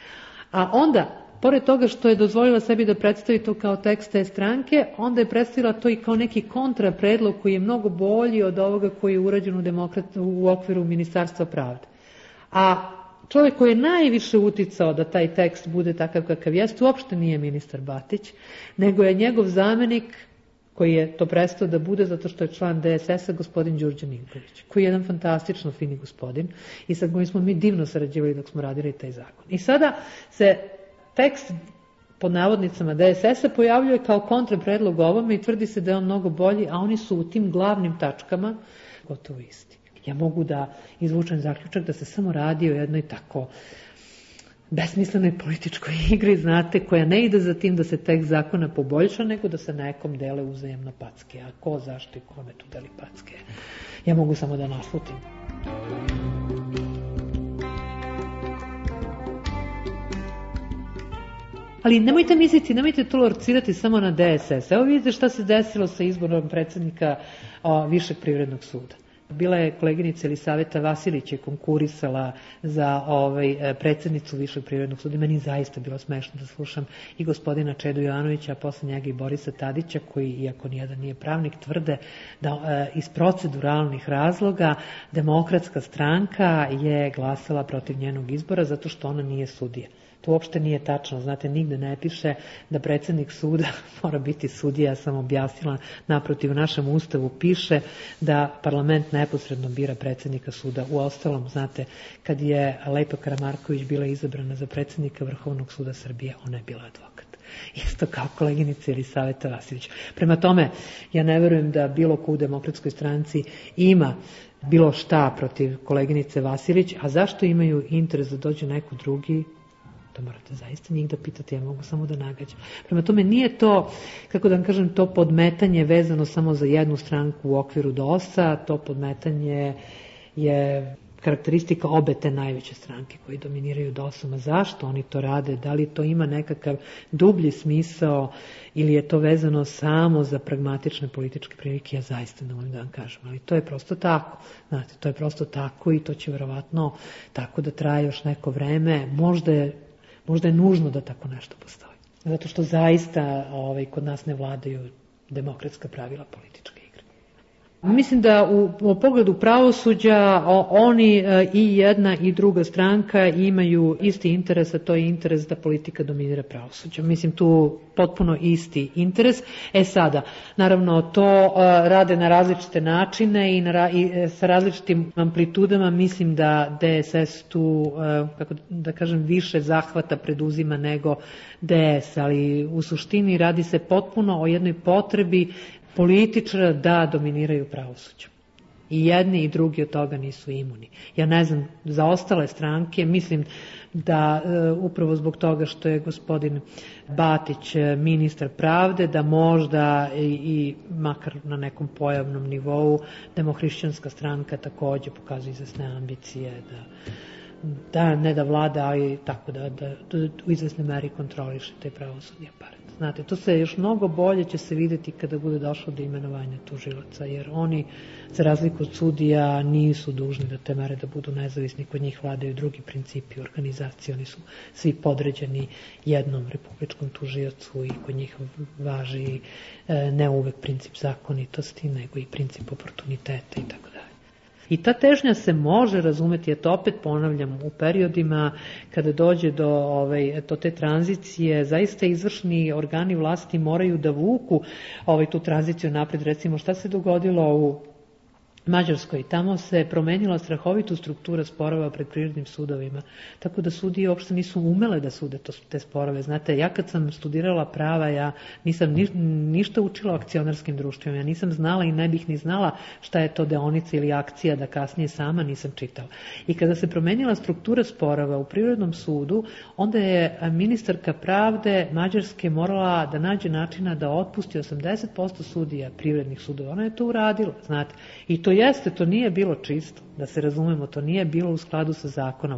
A onda, pored toga što je dozvolila sebi da predstavi to kao tekst te stranke, onda je predstavila to i kao neki kontrapredlog koji je mnogo bolji od ovoga koji je urađen u okviru Ministarstva pravde. A čovjek koji je najviše uticao da taj tekst bude takav kakav jeste, uopšte nije ministar Batić, nego je njegov zamenik koji je to prestao da bude zato što je član DSS-a, gospodin Đurđe Ninković, koji je jedan fantastično fini gospodin i sa kojim smo mi divno sarađivali dok smo radili taj zakon. I sada se tekst pod navodnicama DSS-a pojavljuje kao kontrapredlog ovome i tvrdi se da je on mnogo bolji, a oni su u tim glavnim tačkama gotovo isti. Ja mogu da izvučem zaključak da se samo radi o jednoj tako besmislenoj političkoj igri, znate, koja ne ide za tim da se tekst zakona poboljša, nego da se nekom dele uzajemno packe. A ko, zašto i kome tu deli packe? Ja mogu samo da naslutim. Ali nemojte misliti, nemojte to lorcirati samo na DSS. Evo vidite šta se desilo sa izborom predsjednika Višeg privrednog suda. Bila je koleginica Elisaveta Vasilić je konkurisala za predsjednicu Višeg privrednog suda. Meni zaista bilo smešno da slušam i gospodina Čedu Jovanovića, a posle njega i Borisa Tadića, koji, iako nijedan nije pravnik, tvrde da iz proceduralnih razloga Demokratska stranka je glasala protiv njenog izbora zato što ona nije sudija. To uopšte nije tačno, znate, nigde ne piše da predsjednik suda mora biti sudija, ja sam objasnila, naprotiv u našem ustavu piše da parlament neposredno bira predsjednika suda. Uostalom, znate, kad je Lepa Karamarković bila izabrana za predsjednika Vrhovnog suda Srbije, ona je bila advokat. Isto kao koleginica Elisaveta Vasilić. Prema tome, ja ne verujem da bilo ko u Demokratskoj stranci ima bilo šta protiv koleginice Vasilić, a zašto imaju interes da dođe neko drugi? To morate zaista njih da pitate, ja mogu samo da nagađam. Prema tome nije to, kako da vam kažem, to podmetanje vezano samo za jednu stranku u okviru DOS-a, to podmetanje je karakteristika obe te najveće stranke koji dominiraju DOS-om. A zašto oni to rade? Da li to ima nekakav dublji smisao ili je to vezano samo za pragmatične političke prilike? Ja zaista ne volim da vam kažem, ali to je prosto tako. Znate, to je prosto tako i to će verovatno tako da traje još neko vreme. Možda je nužno da tako nešto postoji. Zato što zaista kod nas ne vladaju demokratska pravila političke igre. Mislim da u pogledu pravosuđa oni i jedna i druga stranka imaju isti interes, a to je interes da politika dominira pravosuđa. Mislim tu potpuno isti interes. Sada, naravno to rade na različite načine i sa različitim amplitudama. Mislim da DSS tu, kako da kažem, više zahvata preduzima nego DS, ali u suštini radi se potpuno o jednoj potrebi političara da dominiraju pravosuđe. I jedni i drugi od toga nisu imuni. Ja ne znam, za ostale stranke, mislim da upravo zbog toga što je gospodin Batić ministar pravde, da možda i makar na nekom pojavnom nivou Demohrišćanska stranka takođe pokazuje izvesne ambicije da ne da vlada, ali tako da u izvesne meri kontroliše te pravosudni aparat. Znate, to se još mnogo bolje će se vidjeti kada bude došlo do imenovanja tužilaca, jer oni, za razliku od sudija, nisu dužni da te mere da budu nezavisni, kod njih vladaju drugi principi organizacije, oni su svi podređeni jednom republičkom tužiocu i kod njih važi ne uvek princip zakonitosti, nego i princip oportuniteta i tako dalje. I ta težnja se može razumeti, ja to opet ponavljam, u periodima kada dođe do te tranzicije, zaista izvršni organi vlasti moraju da vuku tu tranziciju napred. Recimo, šta se dogodilo u Mađarskoj? Tamo se promenila strahovito struktura sporova pred privrednim sudovima, tako da sudije uopšte nisu umele da sude te sporove. Znate, ja kad sam studirala prava, ja nisam ništa učila o akcionarskim društvima, ja nisam znala i ne bih ni znala šta je to deonica ili akcija, da kasnije sama nisam čitala. I kada se promenila struktura sporova u privrednom sudu, onda je ministarka pravde Mađarske morala da nađe načina da otpusti 80% sudija privrednih sudova. Ona je to uradila, znate, i to nije bilo čisto, da se razumemo, to nije bilo u skladu sa zakonom.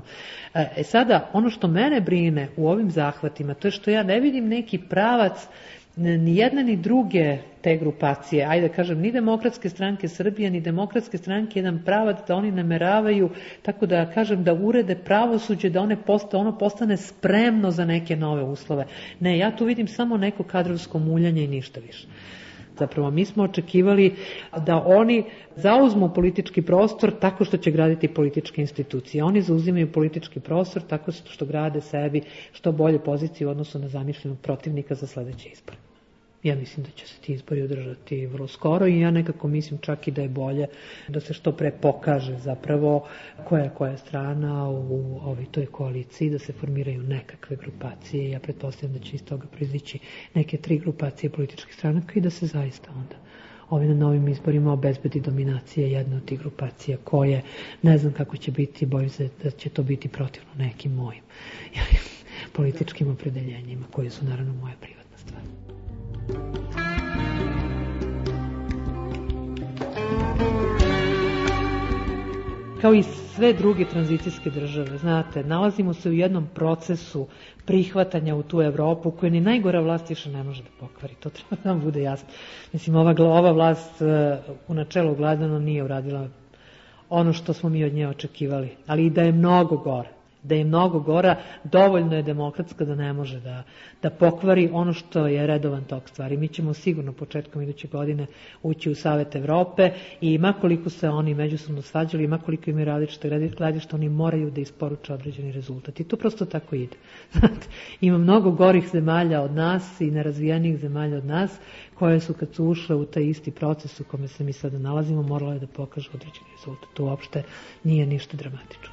Sada, ono što mene brine u ovim zahvatima, to je što ja ne vidim neki pravac ni jedne ni druge te grupacije, ajde kažem, ni Demokratske stranke Srbije, ni Demokratske stranke, jedan pravac da oni nameravaju, tako da kažem, da urede pravosuđe, da ono postane spremno za neke nove uslove. Ne, ja tu vidim samo neko kadrovsko muljanje i ništa više. Zapravo, mi smo očekivali da oni zauzmu politički prostor tako što će graditi političke institucije. Oni zauzimaju politički prostor tako što grade sebi što bolje pozicije u odnosu na zamišljenog protivnika za sledeće izbore. Ja mislim da će se ti izbori održati vrlo skoro i ja nekako mislim čak i da je bolje da se što pre pokaže zapravo koja je strana u toj koaliciji, da se formiraju nekakve grupacije. Ja pretpostavljam da će iz toga proizići neke 3 grupacije političkih stranaka i da se zaista onda na novim izborima obezbedi dominacija jedne od tih grupacija koje, ne znam kako će biti, bojim se da će to biti protivno nekim mojim političkim opredeljenjima koje su naravno moja privatna stvar. kao i sve druge tranzicijske države, znate, nalazimo se u jednom procesu prihvatanja u tu Evropu koju ni najgora vlast više ne može da pokvari. To treba da nam bude jasno. Mislim, ova vlast u načelu gledano nije uradila ono što smo mi od nje očekivali, ali i da je mnogo gore. Da je mnogo gora, dovoljno je demokratska da ne može da pokvari ono što je redovan tok stvari. Mi ćemo sigurno početkom iduće godine ući u Savet Evrope i makoliko se oni međusobno svađali i makoliko im je različite gledišta, oni moraju da isporuče određeni rezultat. I to prosto tako ide. Ima mnogo gorih zemalja od nas i nerazvijenih zemalja od nas koje su kad su ušle u taj isti proces u kome se mi sada nalazimo morale da pokažu određeni rezultat. To uopšte nije ništa dramatično.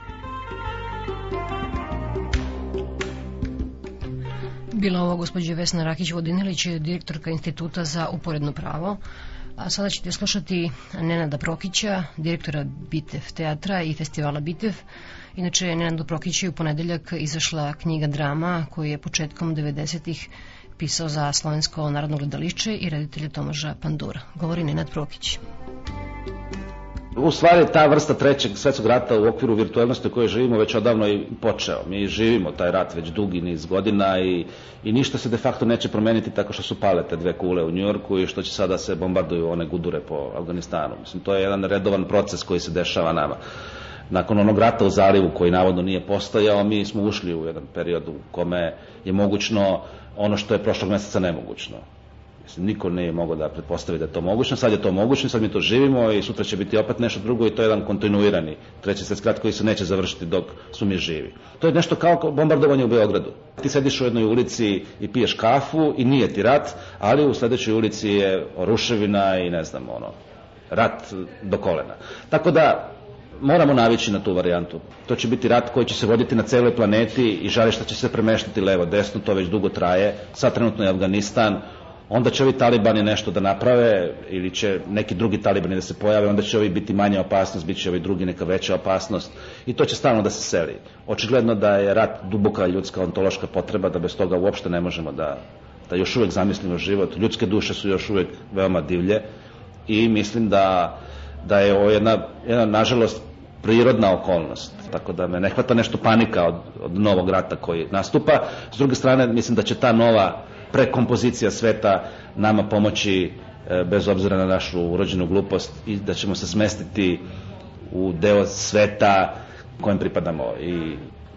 Bila ovo gospođa Vesna Rakić-Vodinilić, direktorka Instituta za uporedno pravo. A sada ćete slušati Nenada Prokića, direktora Bitev teatra i festivala Bitev. Inače, Nenadu Prokiću je u ponedeljak izašla knjiga Drama koju je početkom 90-ih pisao za Slovensko narodno gledališće i reditelja Tomaža Pandura. Govori Nenad Prokić. U stvari, ta vrsta trećeg svetskog rata u okviru virtualnosti u kojoj živimo već odavno i počeo. Mi živimo taj rat već dugi niz godina i ništa se de facto neće promeniti tako što su pale te dve kule u Njujorku i što će sada se bombarduju one gudure po Afganistanu. Mislim, to je jedan redovan proces koji se dešava nama. Nakon onog rata u zalivu koji navodno nije postojao, mi smo ušli u jedan period u kome je mogućno ono što je prošlog meseca nemogućno. Mislim, niko nije mogao da pretpostavi da je to mogućno, sad je to mogućno, sad mi to živimo i sutra će biti opet nešto drugo i to je jedan kontinuirani treći svjetski rat koji se neće završiti dok su mi živi. To je nešto kao bombardovanje u Beogradu. Ti sediš u jednoj ulici i piješ kafu i nije ti rat, ali u sledećoj ulici je ruševina i ne znam, rat do kolena. Tako da moramo navići na tu varijantu. To će biti rat koji će se voditi na celoj planeti i žarišta će se premeštati levo, desno, to već dugo traje. Sad trenutno je Afganistan. Onda će ovi talibani nešto da naprave ili će neki drugi talibani da se pojave, onda će ovi biti manja opasnost, bit će ovi drugi neka veća opasnost i to će stalno da se seli. Očigledno da je rat duboka ljudska ontološka potreba, da bez toga uopšte ne možemo da još uvek zamislimo život. Ljudske duše su još uvek veoma divlje i mislim da je ovo jedna nažalost prirodna okolnost, tako da me ne hvata nešto panika od novog rata koji nastupa. S druge strane, mislim da će ta nova prekompozicija sveta nama pomoći, bez obzira na našu urođenu glupost, i da ćemo se smestiti u deo sveta kojem pripadamo i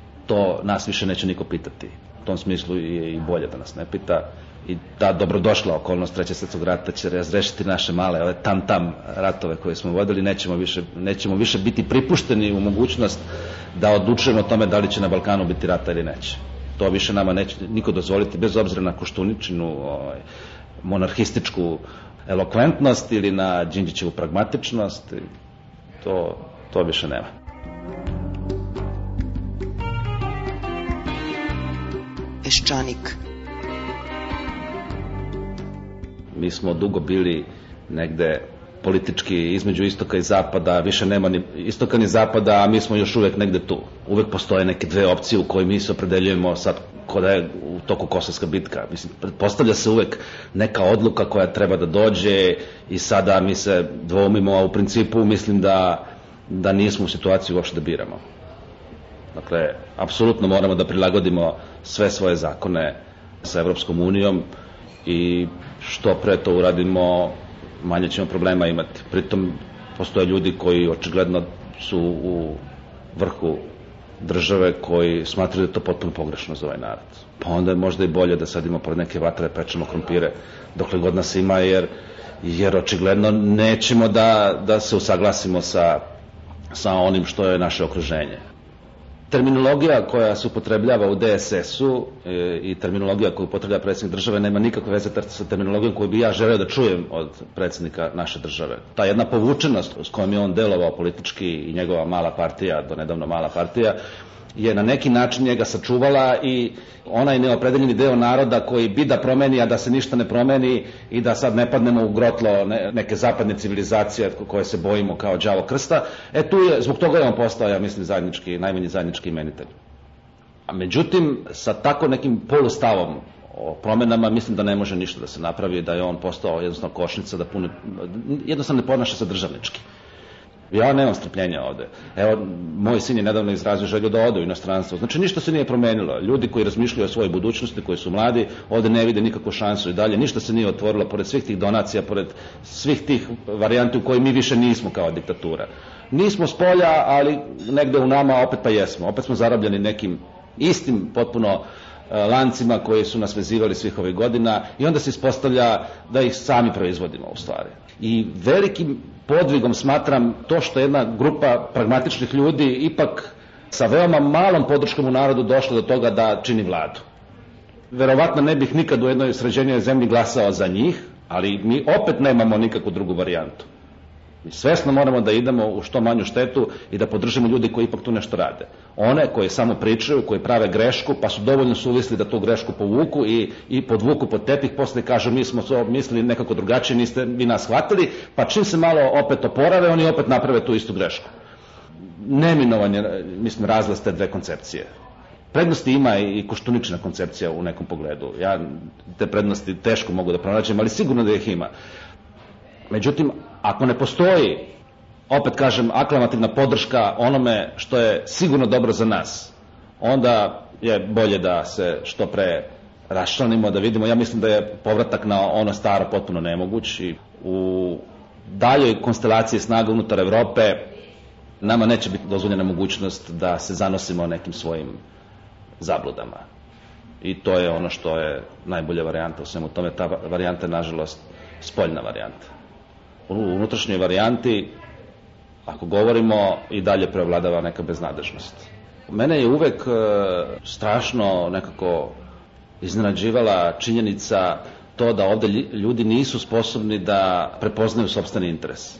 to nas više neće niko pitati. U tom smislu je i bolje da nas ne pita i ta dobrodošla okolnost Trećeg svjetskog rata će razrešiti naše male, ove tam ratove koje smo vodili, nećemo više biti pripušteni u mogućnost da odlučujemo o tome da li će na Balkanu biti rata ili neće. To više nama neće niko dozvoliti, bez obzira na Koštuničinu monarhističku elokventnost ili na Đinđićevu pragmatičnost. To više nema. Peščanik. Mi smo dugo bili negde politički između istoka i zapada, više nema ni istoka ni zapada, a mi smo još uvek negde tu. Uvek postoje neke dve opcije u koje mi se opredeljujemo sad kada je u toku Kosovska bitka. Mislim, pretpostavlja se uvek neka odluka koja treba da dođe i sada mi se dvoumimo, a u principu mislim da nismo u situaciji uopšte da biramo. Dakle, apsolutno moramo da prilagodimo sve svoje zakone sa Evropskom unijom i što pre to uradimo, manje ćemo problema imati. Pritom postoje ljudi koji očigledno su u vrhu države koji smatraju da je to potpuno pogrešno za ovaj narod. Pa onda je možda i bolje da sadimo pored neke vatre, pečemo krompire dokle god nas ima, jer očigledno nećemo da se usaglasimo sa onim što je naše okruženje. Terminologija koja se upotrebljava u DSS-u i terminologija koju upotrebljava predsjednik države nema nikakve veze sa terminologijom koju bi ja želeo da čujem od predsjednika naše države. Ta jedna povučenost s kojom je on delovao politički i njegova mala partija, do nedavno mala partija, je na neki način njega sačuvala i onaj neopredeljeni deo naroda koji bi da promeni, a da se ništa ne promeni i da sad ne padnemo u grotlo neke zapadne civilizacije koje se bojimo kao đavo krsta, zbog toga je on postao, ja mislim, najmanji zajednički imenitelj. A međutim, sa tako nekim polustavom o promenama, mislim da ne može ništa da se napravi, da je on postao jednostavno košnica, jednostavno ne ponaša se državnički. Ja nemam strpljenja ovde. Evo, moj sin je nedavno izrazio želju da ode u inostranstvo. Znači, ništa se nije promenilo. Ljudi koji razmišljaju o svojoj budućnosti, koji su mladi, ovde ne vide nikakvu šansu i dalje. Ništa se nije otvorilo, pored svih tih donacija, pored svih tih varijanti u kojoj mi više nismo kao diktatura. Nismo s polja, ali negde u nama opet pa jesmo. Opet smo zarabljeni nekim istim potpuno lancima koji su nas vezivali svih ovih godina i onda se ispostavlja da ih sami proizvodimo u stvari. I velikim podvigom smatram to što jedna grupa pragmatičnih ljudi ipak sa veoma malom podrškom u narodu došla do toga da čini vladu. Verovatno ne bih nikad u jednoj sređenijoj zemlji glasao za njih, ali mi opet nemamo nikakvu drugu varijantu. Mi svesno moramo da idemo u što manju štetu i da podržimo ljudi koji ipak tu nešto rade. One koji samo pričaju, koji prave grešku, pa su dovoljno suvisli da tu grešku povuku i podvuku pod tepih, posle kažu mi smo to mislili nekako drugačije, niste vi nas shvatili, pa čim se malo opet oporave, oni opet naprave tu istu grešku. Neminovan je, mislim, razlaz te dve koncepcije. Prednosti ima i Koštuničina koncepcija u nekom pogledu. Ja te prednosti teško mogu da pronađem, ali sigurno da ih ima. Međutim, ako ne postoji, opet kažem, aklamativna podrška onome što je sigurno dobro za nas, onda je bolje da se što pre raščlanimo, da vidimo. Ja mislim da je povratak na ono staro potpuno nemoguć i u daljoj konstelaciji snaga unutar Evrope nama neće biti dozvoljena mogućnost da se zanosimo nekim svojim zabludama. I to je ono što je najbolja varijanta u svemu tome. Ta varijanta je, nažalost, spoljna varijanta. U unutrašnjoj varijanti, ako govorimo, i dalje prevladava neka beznadežnost. Mene je uvek strašno nekako iznenađivala činjenica to da ovde ljudi nisu sposobni da prepoznaju sopstveni interes.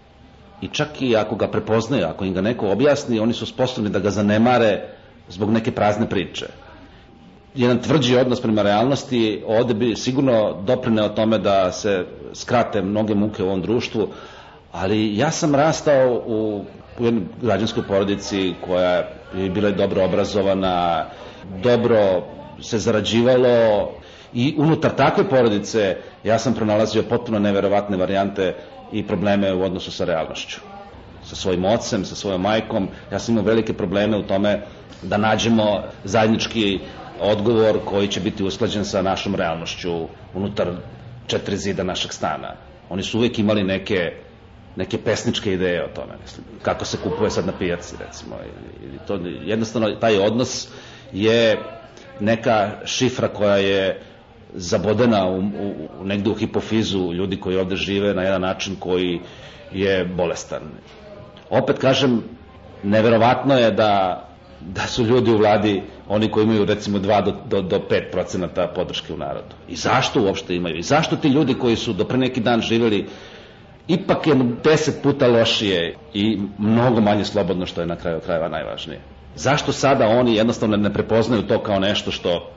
I čak i ako ga prepoznaju, ako im ga neko objasni, oni su sposobni da ga zanemare zbog neke prazne priče. Jedan tvrđi odnos prema realnosti ovde bi sigurno doprineo tome da se skrate mnoge muke u ovom društvu, ali ja sam rastao u jednoj građanskoj porodici koja je bila dobro obrazovana, dobro se zarađivalo i unutar takve porodice ja sam pronalazio potpuno neverovatne varijante i probleme u odnosu sa realnošću. Sa svojim ocem, sa svojom majkom, ja sam imao velike probleme u tome da nađemo zajednički odgovor koji će biti usklađen sa našom realnošću unutar 4 zida našeg stana. Oni su uvijek imali neke pesničke ideje o tome, kako se kupuje sad na pijaci, recimo. Jednostavno, taj odnos je neka šifra koja je zabodena negde u hipofizu ljudi koji ovde žive na jedan način koji je bolestan. Opet kažem, neverovatno je da su ljudi u vladi oni koji imaju recimo 2 do 5% podrške u narodu. I zašto uopšte imaju? I zašto ti ljudi koji su do pre neki dan živjeli ipak je 10 puta lošije i mnogo manje slobodno, što je na kraju krajeva najvažnije? Zašto sada oni jednostavno ne prepoznaju to kao nešto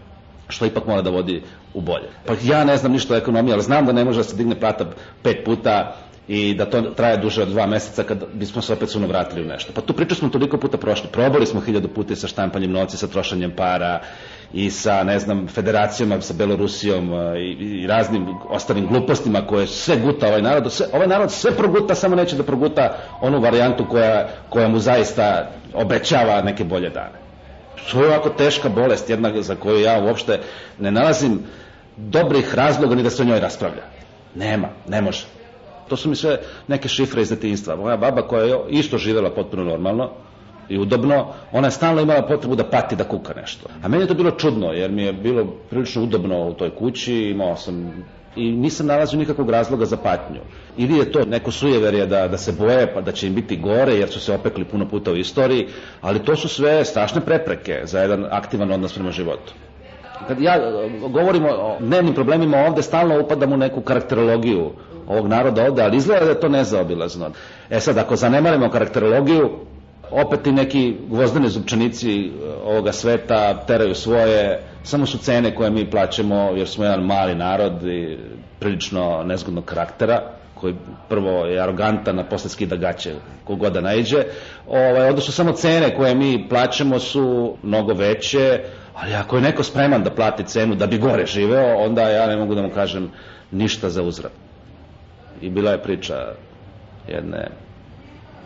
što ipak mora da vodi u bolje? Pa ja ne znam ništa o ekonomiji, ali znam da ne može da se digne plata 5 puta i da to traje duže od 2 meseca kad bismo se opet suno vratili u nešto. Pa tu priču smo toliko puta prošli. Probali smo 1000 puta i sa štampanjem novca, sa trošenjem para i sa, ne znam, federacijama, sa Belorusijom i raznim ostalim glupostima koje sve guta ovaj narod. Ovaj narod sve proguta, samo neće da proguta onu varijantu koja mu zaista obećava neke bolje dane. To je ovako teška bolest, jedna za koju ja uopšte ne nalazim dobrih razloga ni da se o njoj raspravlja. Nema, ne može. To su mi sve neke šifre iz detinjstva. Moja baba koja je isto živjela potpuno normalno i udobno, ona je stalno imala potrebu da pati, da kuka nešto. A meni je to bilo čudno, jer mi je bilo prilično udobno u toj kući, imao sam i nisam nalazio nikakvog razloga za patnju. Ili je to neko sujeverje da se boje, pa da će im biti gore, jer su se opekli puno puta u istoriji, ali to su sve strašne prepreke za jedan aktivan odnos prema životu. Kad ja govorim o dnevnim problemima ovde, stalno upadam u neku karakterologiju ovog naroda ovde, ali izgleda da je to nezaobilazno. Sad, ako zanemarimo karakterologiju, opet i neki gvozdeni zupčanici ovoga sveta teraju svoje, samo su cene koje mi plaćamo, jer smo jedan mali narod i prilično nezgodnog karaktera, koji prvo je arogantan, a posle skida gaće kogod da naiđe. Onda su samo cene koje mi plaćamo su mnogo veće, ali ako je neko spreman da plati cenu da bi gore živeo, onda ja ne mogu da mu kažem ništa za uzvrat. I bila je priča jedne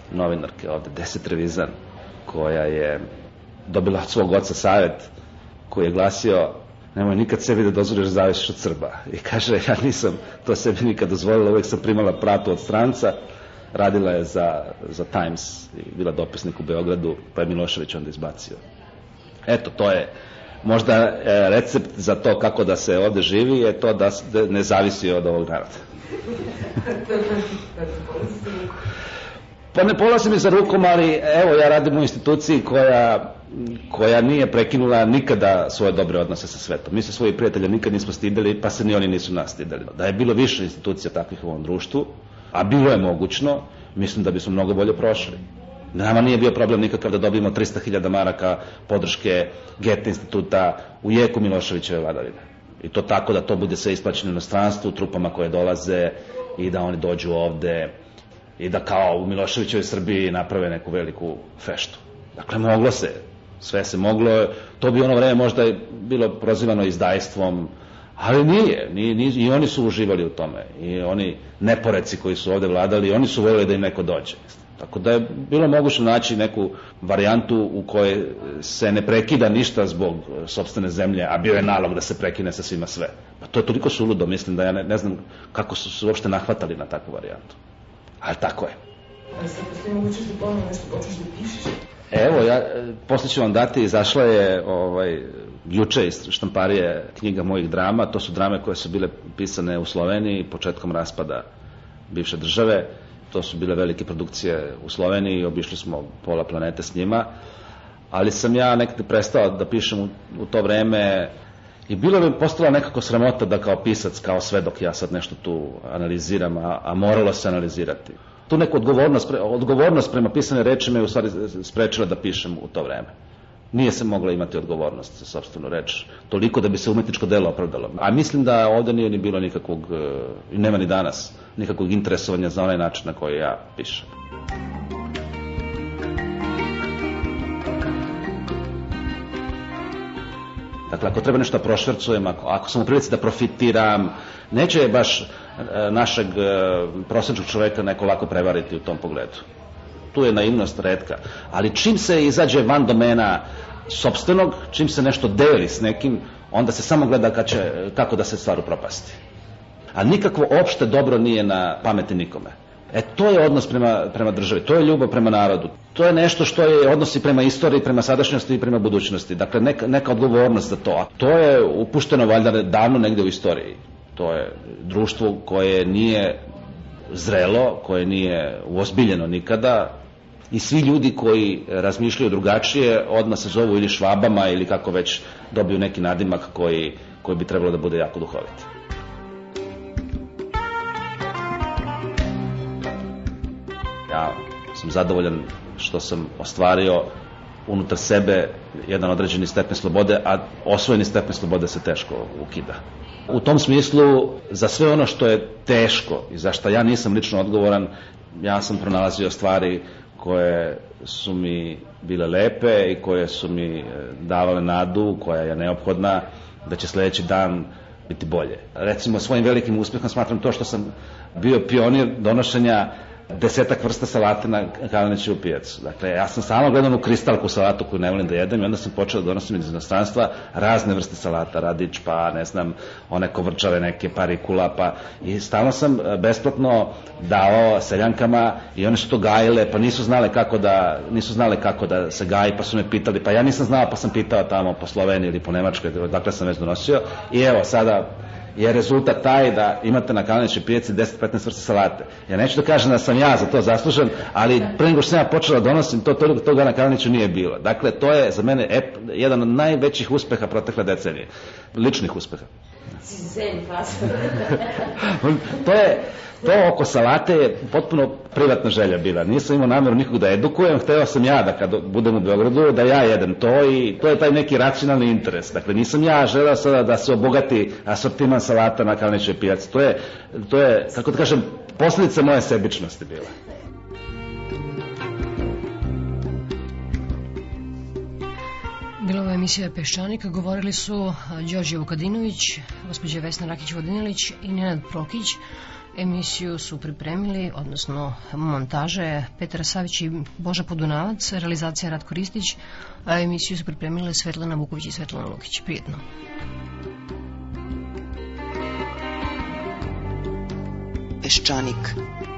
novinarke ovde, Desi Trevisan, koja je dobila od svog oca savjet koji je glasio: nemoj nikad sebi da dozvoliš da zavisiš od Srba. I kaže, ja nisam to sebi nikad dozvolila, uvijek sam primala platu od stranca, radila je za Times i bila dopisnik u Beogradu, pa je Milošević onda izbacio. Eto, to je možda recept za to kako da se ovde živi, je to da ne zavisi od ovog naroda. Pa ne polazim i za rukom, ali evo, ja radim u instituciji koja nije prekinula nikada svoje dobre odnose sa svetom. Mi se svojih prijatelja nikad nismo stideli, pa se ni oni nisu nas stideli. Da je bilo više institucija takvih u ovom društvu, a bilo je mogućno, mislim da bismo mnogo bolje prošli. Nama nije bio problem nikakav da dobijemo 300.000 maraka podrške Goethe instituta u jeku Miloševićeve vladavine. I to tako da to bude sve isplaćeno u inostranstvu, trupama koje dolaze i da oni dođu ovde i da kao u Miloševićevoj Srbiji naprave neku veliku feštu. Dakle, moglo se, sve se moglo, to bi ono vreme možda bilo prozivano izdajstvom, ali nije, i oni su uživali u tome, i oni neporeci koji su ovde vladali, oni su voljeli da im neko dođe. Tako da je bilo moguće naći neku varijantu u kojoj se ne prekida ništa zbog sopstvene zemlje, a bio je nalog da se prekine sa svima sve. Pa to je toliko suludo, mislim da ja ne znam kako su se uopšte nahvatali na takvu varijantu. Ali tako je. Ali sad postoji mogućnost da ponovno nešto počneš da pišeš? Evo, posle ću vam dati, izašla je juče iz štamparije knjiga mojih drama. To su drame koje su bile pisane u Sloveniji početkom raspada bivše države. To su bile velike produkcije u Sloveniji i obišli smo pola planete s njima. Ali sam ja nekada prestao da pišem u to vreme i bilo mi postala nekako sramota da kao pisac, kao svedok ja sad nešto tu analiziram, a moralo se analizirati. Tu neku odgovornost prema pisane reči me u stvari sprečila da pišem u to vreme. Nije se mogla imati odgovornost za sopstvenu reč, toliko da bi se umetničko delo opravdalo. A mislim da ovde nije ni bilo nikakvog, i nema ni danas, nikakvog interesovanja za onaj način na koji ja pišem. Dakle, ako treba nešto da prošvercujem, ako sam u prilici da profitiram, neće baš našeg prosječnog čoveka neko lako prevariti u tom pogledu. Tu je naivnost retka. Ali čim se izađe van domena sopstvenog, čim se nešto deli s nekim, onda se samo gleda kako da se stvar upropasti. A nikakvo opšte dobro nije na pameti nikome. To je odnos prema državi, to je ljubav prema narodu. To je nešto što je odnosi prema istoriji, prema sadašnjosti i prema budućnosti. Dakle, neka odgovornost za to. A to je upušteno valjda davno negde u istoriji. To je društvo koje nije zrelo, koje nije uozbiljeno nikada, i svi ljudi koji razmišljaju drugačije odmah se zovu ili švabama ili kako već dobiju neki nadimak koji bi trebalo da bude jako duhovit. Ja sam zadovoljan što sam ostvario unutar sebe jedan određeni stepen slobode, a osvojeni stepen slobode se teško ukida. U tom smislu, za sve ono što je teško i za što ja nisam lično odgovoran, ja sam pronalazio stvari koje su mi bile lepe i koje su mi davale nadu, koja je neophodna da će sledeći dan biti bolje. Recimo, svojim velikim uspehom smatram to što sam bio pionir donošenja 10 vrsta salate na Kalenićevu pijacu. Dakle, ja sam stalno gledao u kristalku salatu koju ne volim da jedem i onda sam počeo da donosim iz inostranstva razne vrste salata, radič, pa ne znam, one kovrčave neke, parikula, pa i stalno sam besplatno dao seljankama i one su to gajile, pa nisu znale kako da se gaji, pa su me pitali, pa ja nisam znao, pa sam pitao tamo po Sloveniji ili po Nemačkoj, dakle sam već donosio i evo sada je rezultat taj da imate na Kalenićevoj pijaci 10-15 vrsta salate. Ja neću da kažem da sam ja za to zaslužen, ali pre nego što sam ja počela da donosim, toga na Kaleniću nije bilo. Dakle, to je za mene jedan od najvećih uspeha protekle decenije. Ličnih uspeha. To oko salate je potpuno privatna želja bila. Nisam imao namjeru nikog da edukujem, hteo sam ja da kad budem u Beogradu da ja jedem to i to je taj neki racionalni interes. Dakle, nisam ja želeo sada da se obogati asortiman salata na Kalenićevoj pijaci. To je, kako da kažem, posljedica moje sebičnosti bila. Bila ova emisija Peščanik, govorili su Đorđe Vukadinović, gospođa Vesna Rakić-Vodinilić i Nenad Prokić. Emisiju su pripremili, odnosno montaže Petar Savić i Boža Podunavac, realizacija Ratko Ristić, a emisiju su pripremile Svetlana Vuković i Svetlana Lukić. Prijetno. Peščanik.